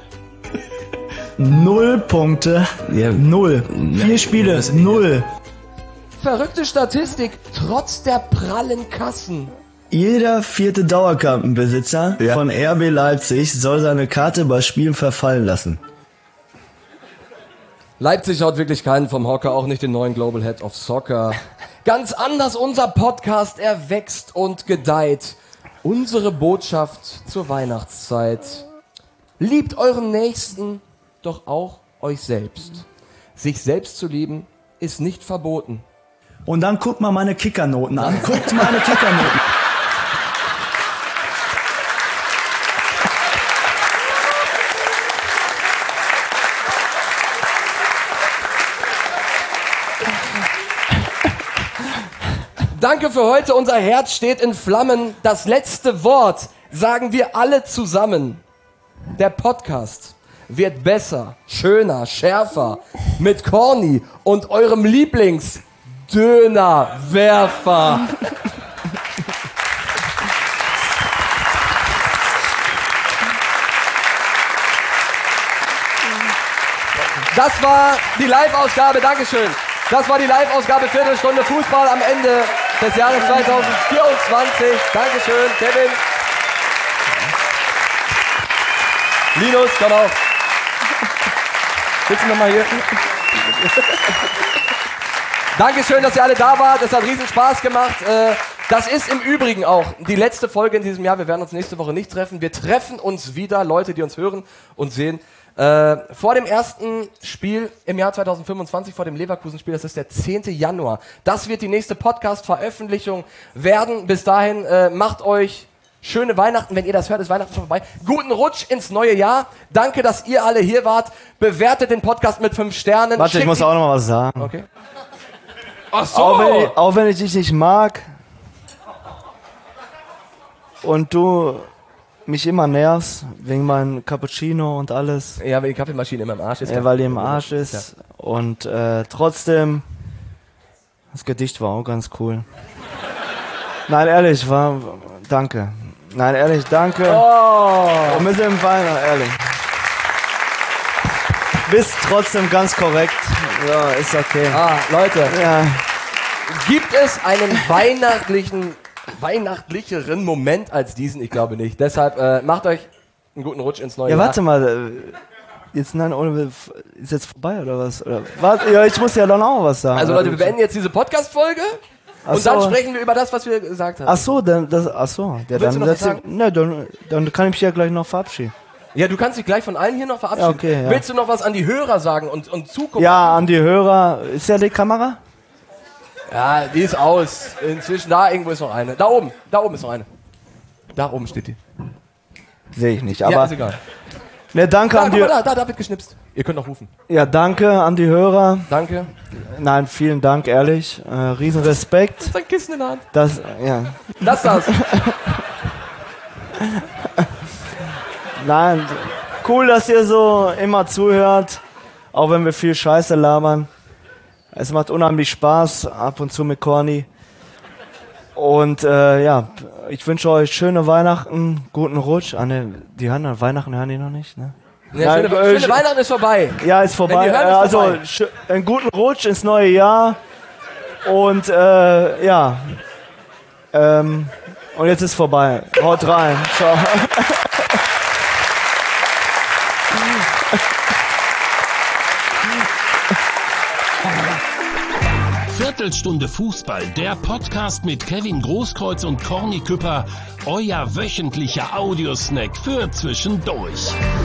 0 Punkte. Ja, 0. 4 Spiele, 0. Verrückte Statistik, trotz der prallen Kassen. Jeder 4. Dauerkartenbesitzer von RB Leipzig soll seine Karte bei Spielen verfallen lassen. Leipzig haut wirklich keinen vom Hocker, auch nicht den neuen Global Head of Soccer. Ganz anders unser Podcast, er wächst und gedeiht. Unsere Botschaft zur Weihnachtszeit. Liebt euren Nächsten, doch auch euch selbst. Sich selbst zu lieben, ist nicht verboten. Und dann guckt mal meine Kickernoten an. Guckt meine Kickernoten. Danke für heute, unser Herz steht in Flammen. Das letzte Wort sagen wir alle zusammen. Der Podcast wird besser, schöner, schärfer mit Corny und eurem Lieblings-Dönerwerfer. Das war die Live-Ausgabe, Dankeschön. Das war die Live-Ausgabe, Viertelstunde Fußball am Ende des Jahres 2024. Dankeschön, Kevin. Linus, komm auf. Sitzen wir mal hier. Dankeschön, dass ihr alle da wart. Es hat riesen Spaß gemacht. Das ist im Übrigen auch die letzte Folge in diesem Jahr. Wir werden uns nächste Woche nicht treffen. Wir treffen uns wieder, Leute, die uns hören und sehen. Vor dem ersten Spiel im Jahr 2025, vor dem Leverkusen-Spiel, das ist der 10. Januar. Das wird die nächste Podcast-Veröffentlichung werden. Bis dahin macht euch schöne Weihnachten. Wenn ihr das hört, ist Weihnachten schon vorbei. Guten Rutsch ins neue Jahr. Danke, dass ihr alle hier wart. Bewertet den Podcast mit 5 Sternen. Warte, ich muss auch noch mal was sagen. Okay. Ach so. Auch wenn ich dich nicht mag und du mich immer nervst, wegen meinem Cappuccino und alles. Ja, weil die Kaffeemaschine immer im Arsch ist. Ja, weil die im Arsch ist. Ja. Und trotzdem, das Gedicht war auch ganz cool. Nein, ehrlich, danke. Nein, ehrlich, danke. Und wir sind beinahe, ehrlich. Bist trotzdem ganz korrekt. Ja, ist okay. Leute. Ja. Gibt es einen weihnachtlicheren Moment als diesen? Ich glaube nicht. Deshalb macht euch einen guten Rutsch ins neue Jahr. Ja, warte mal. Ist jetzt vorbei oder was? Ja, ich muss ja dann auch was sagen. Also Leute, wir beenden jetzt diese Podcast-Folge und dann sprechen wir über das, was wir gesagt haben. Ja, dann kann ich mich ja gleich noch verabschieden. Ja, du kannst dich gleich von allen hier noch verabschieden. Ja, okay, ja. Willst du noch was an die Hörer sagen und zugucken? Ja, an die Hörer. Ist ja die Kamera? Ja, die ist aus. Inzwischen da irgendwo ist noch eine. Da oben ist noch eine. Da oben steht die. Sehe ich nicht, aber... Ja, ist egal. Ne, danke an die... Da wird geschnipst. Ihr könnt noch rufen. Ja, danke an die Hörer. Danke. Nein, vielen Dank, ehrlich. Riesen Respekt. Das ist ein Kissen in der Hand. Ja. Lass das. Nein, cool, dass ihr so immer zuhört, auch wenn wir viel Scheiße labern. Es macht unheimlich Spaß, ab und zu mit Corny. Und ich wünsche euch schöne Weihnachten, guten Rutsch. Weihnachten hören die noch nicht, ne? Ja, schöne Weihnachten ist vorbei. Ja, ist vorbei. Einen guten Rutsch ins neue Jahr. Und und jetzt ist vorbei. Haut rein. Ciao. Viertelstunde Fußball, der Podcast mit Kevin Großkreuz und Corny Küpper, euer wöchentlicher Audiosnack für zwischendurch.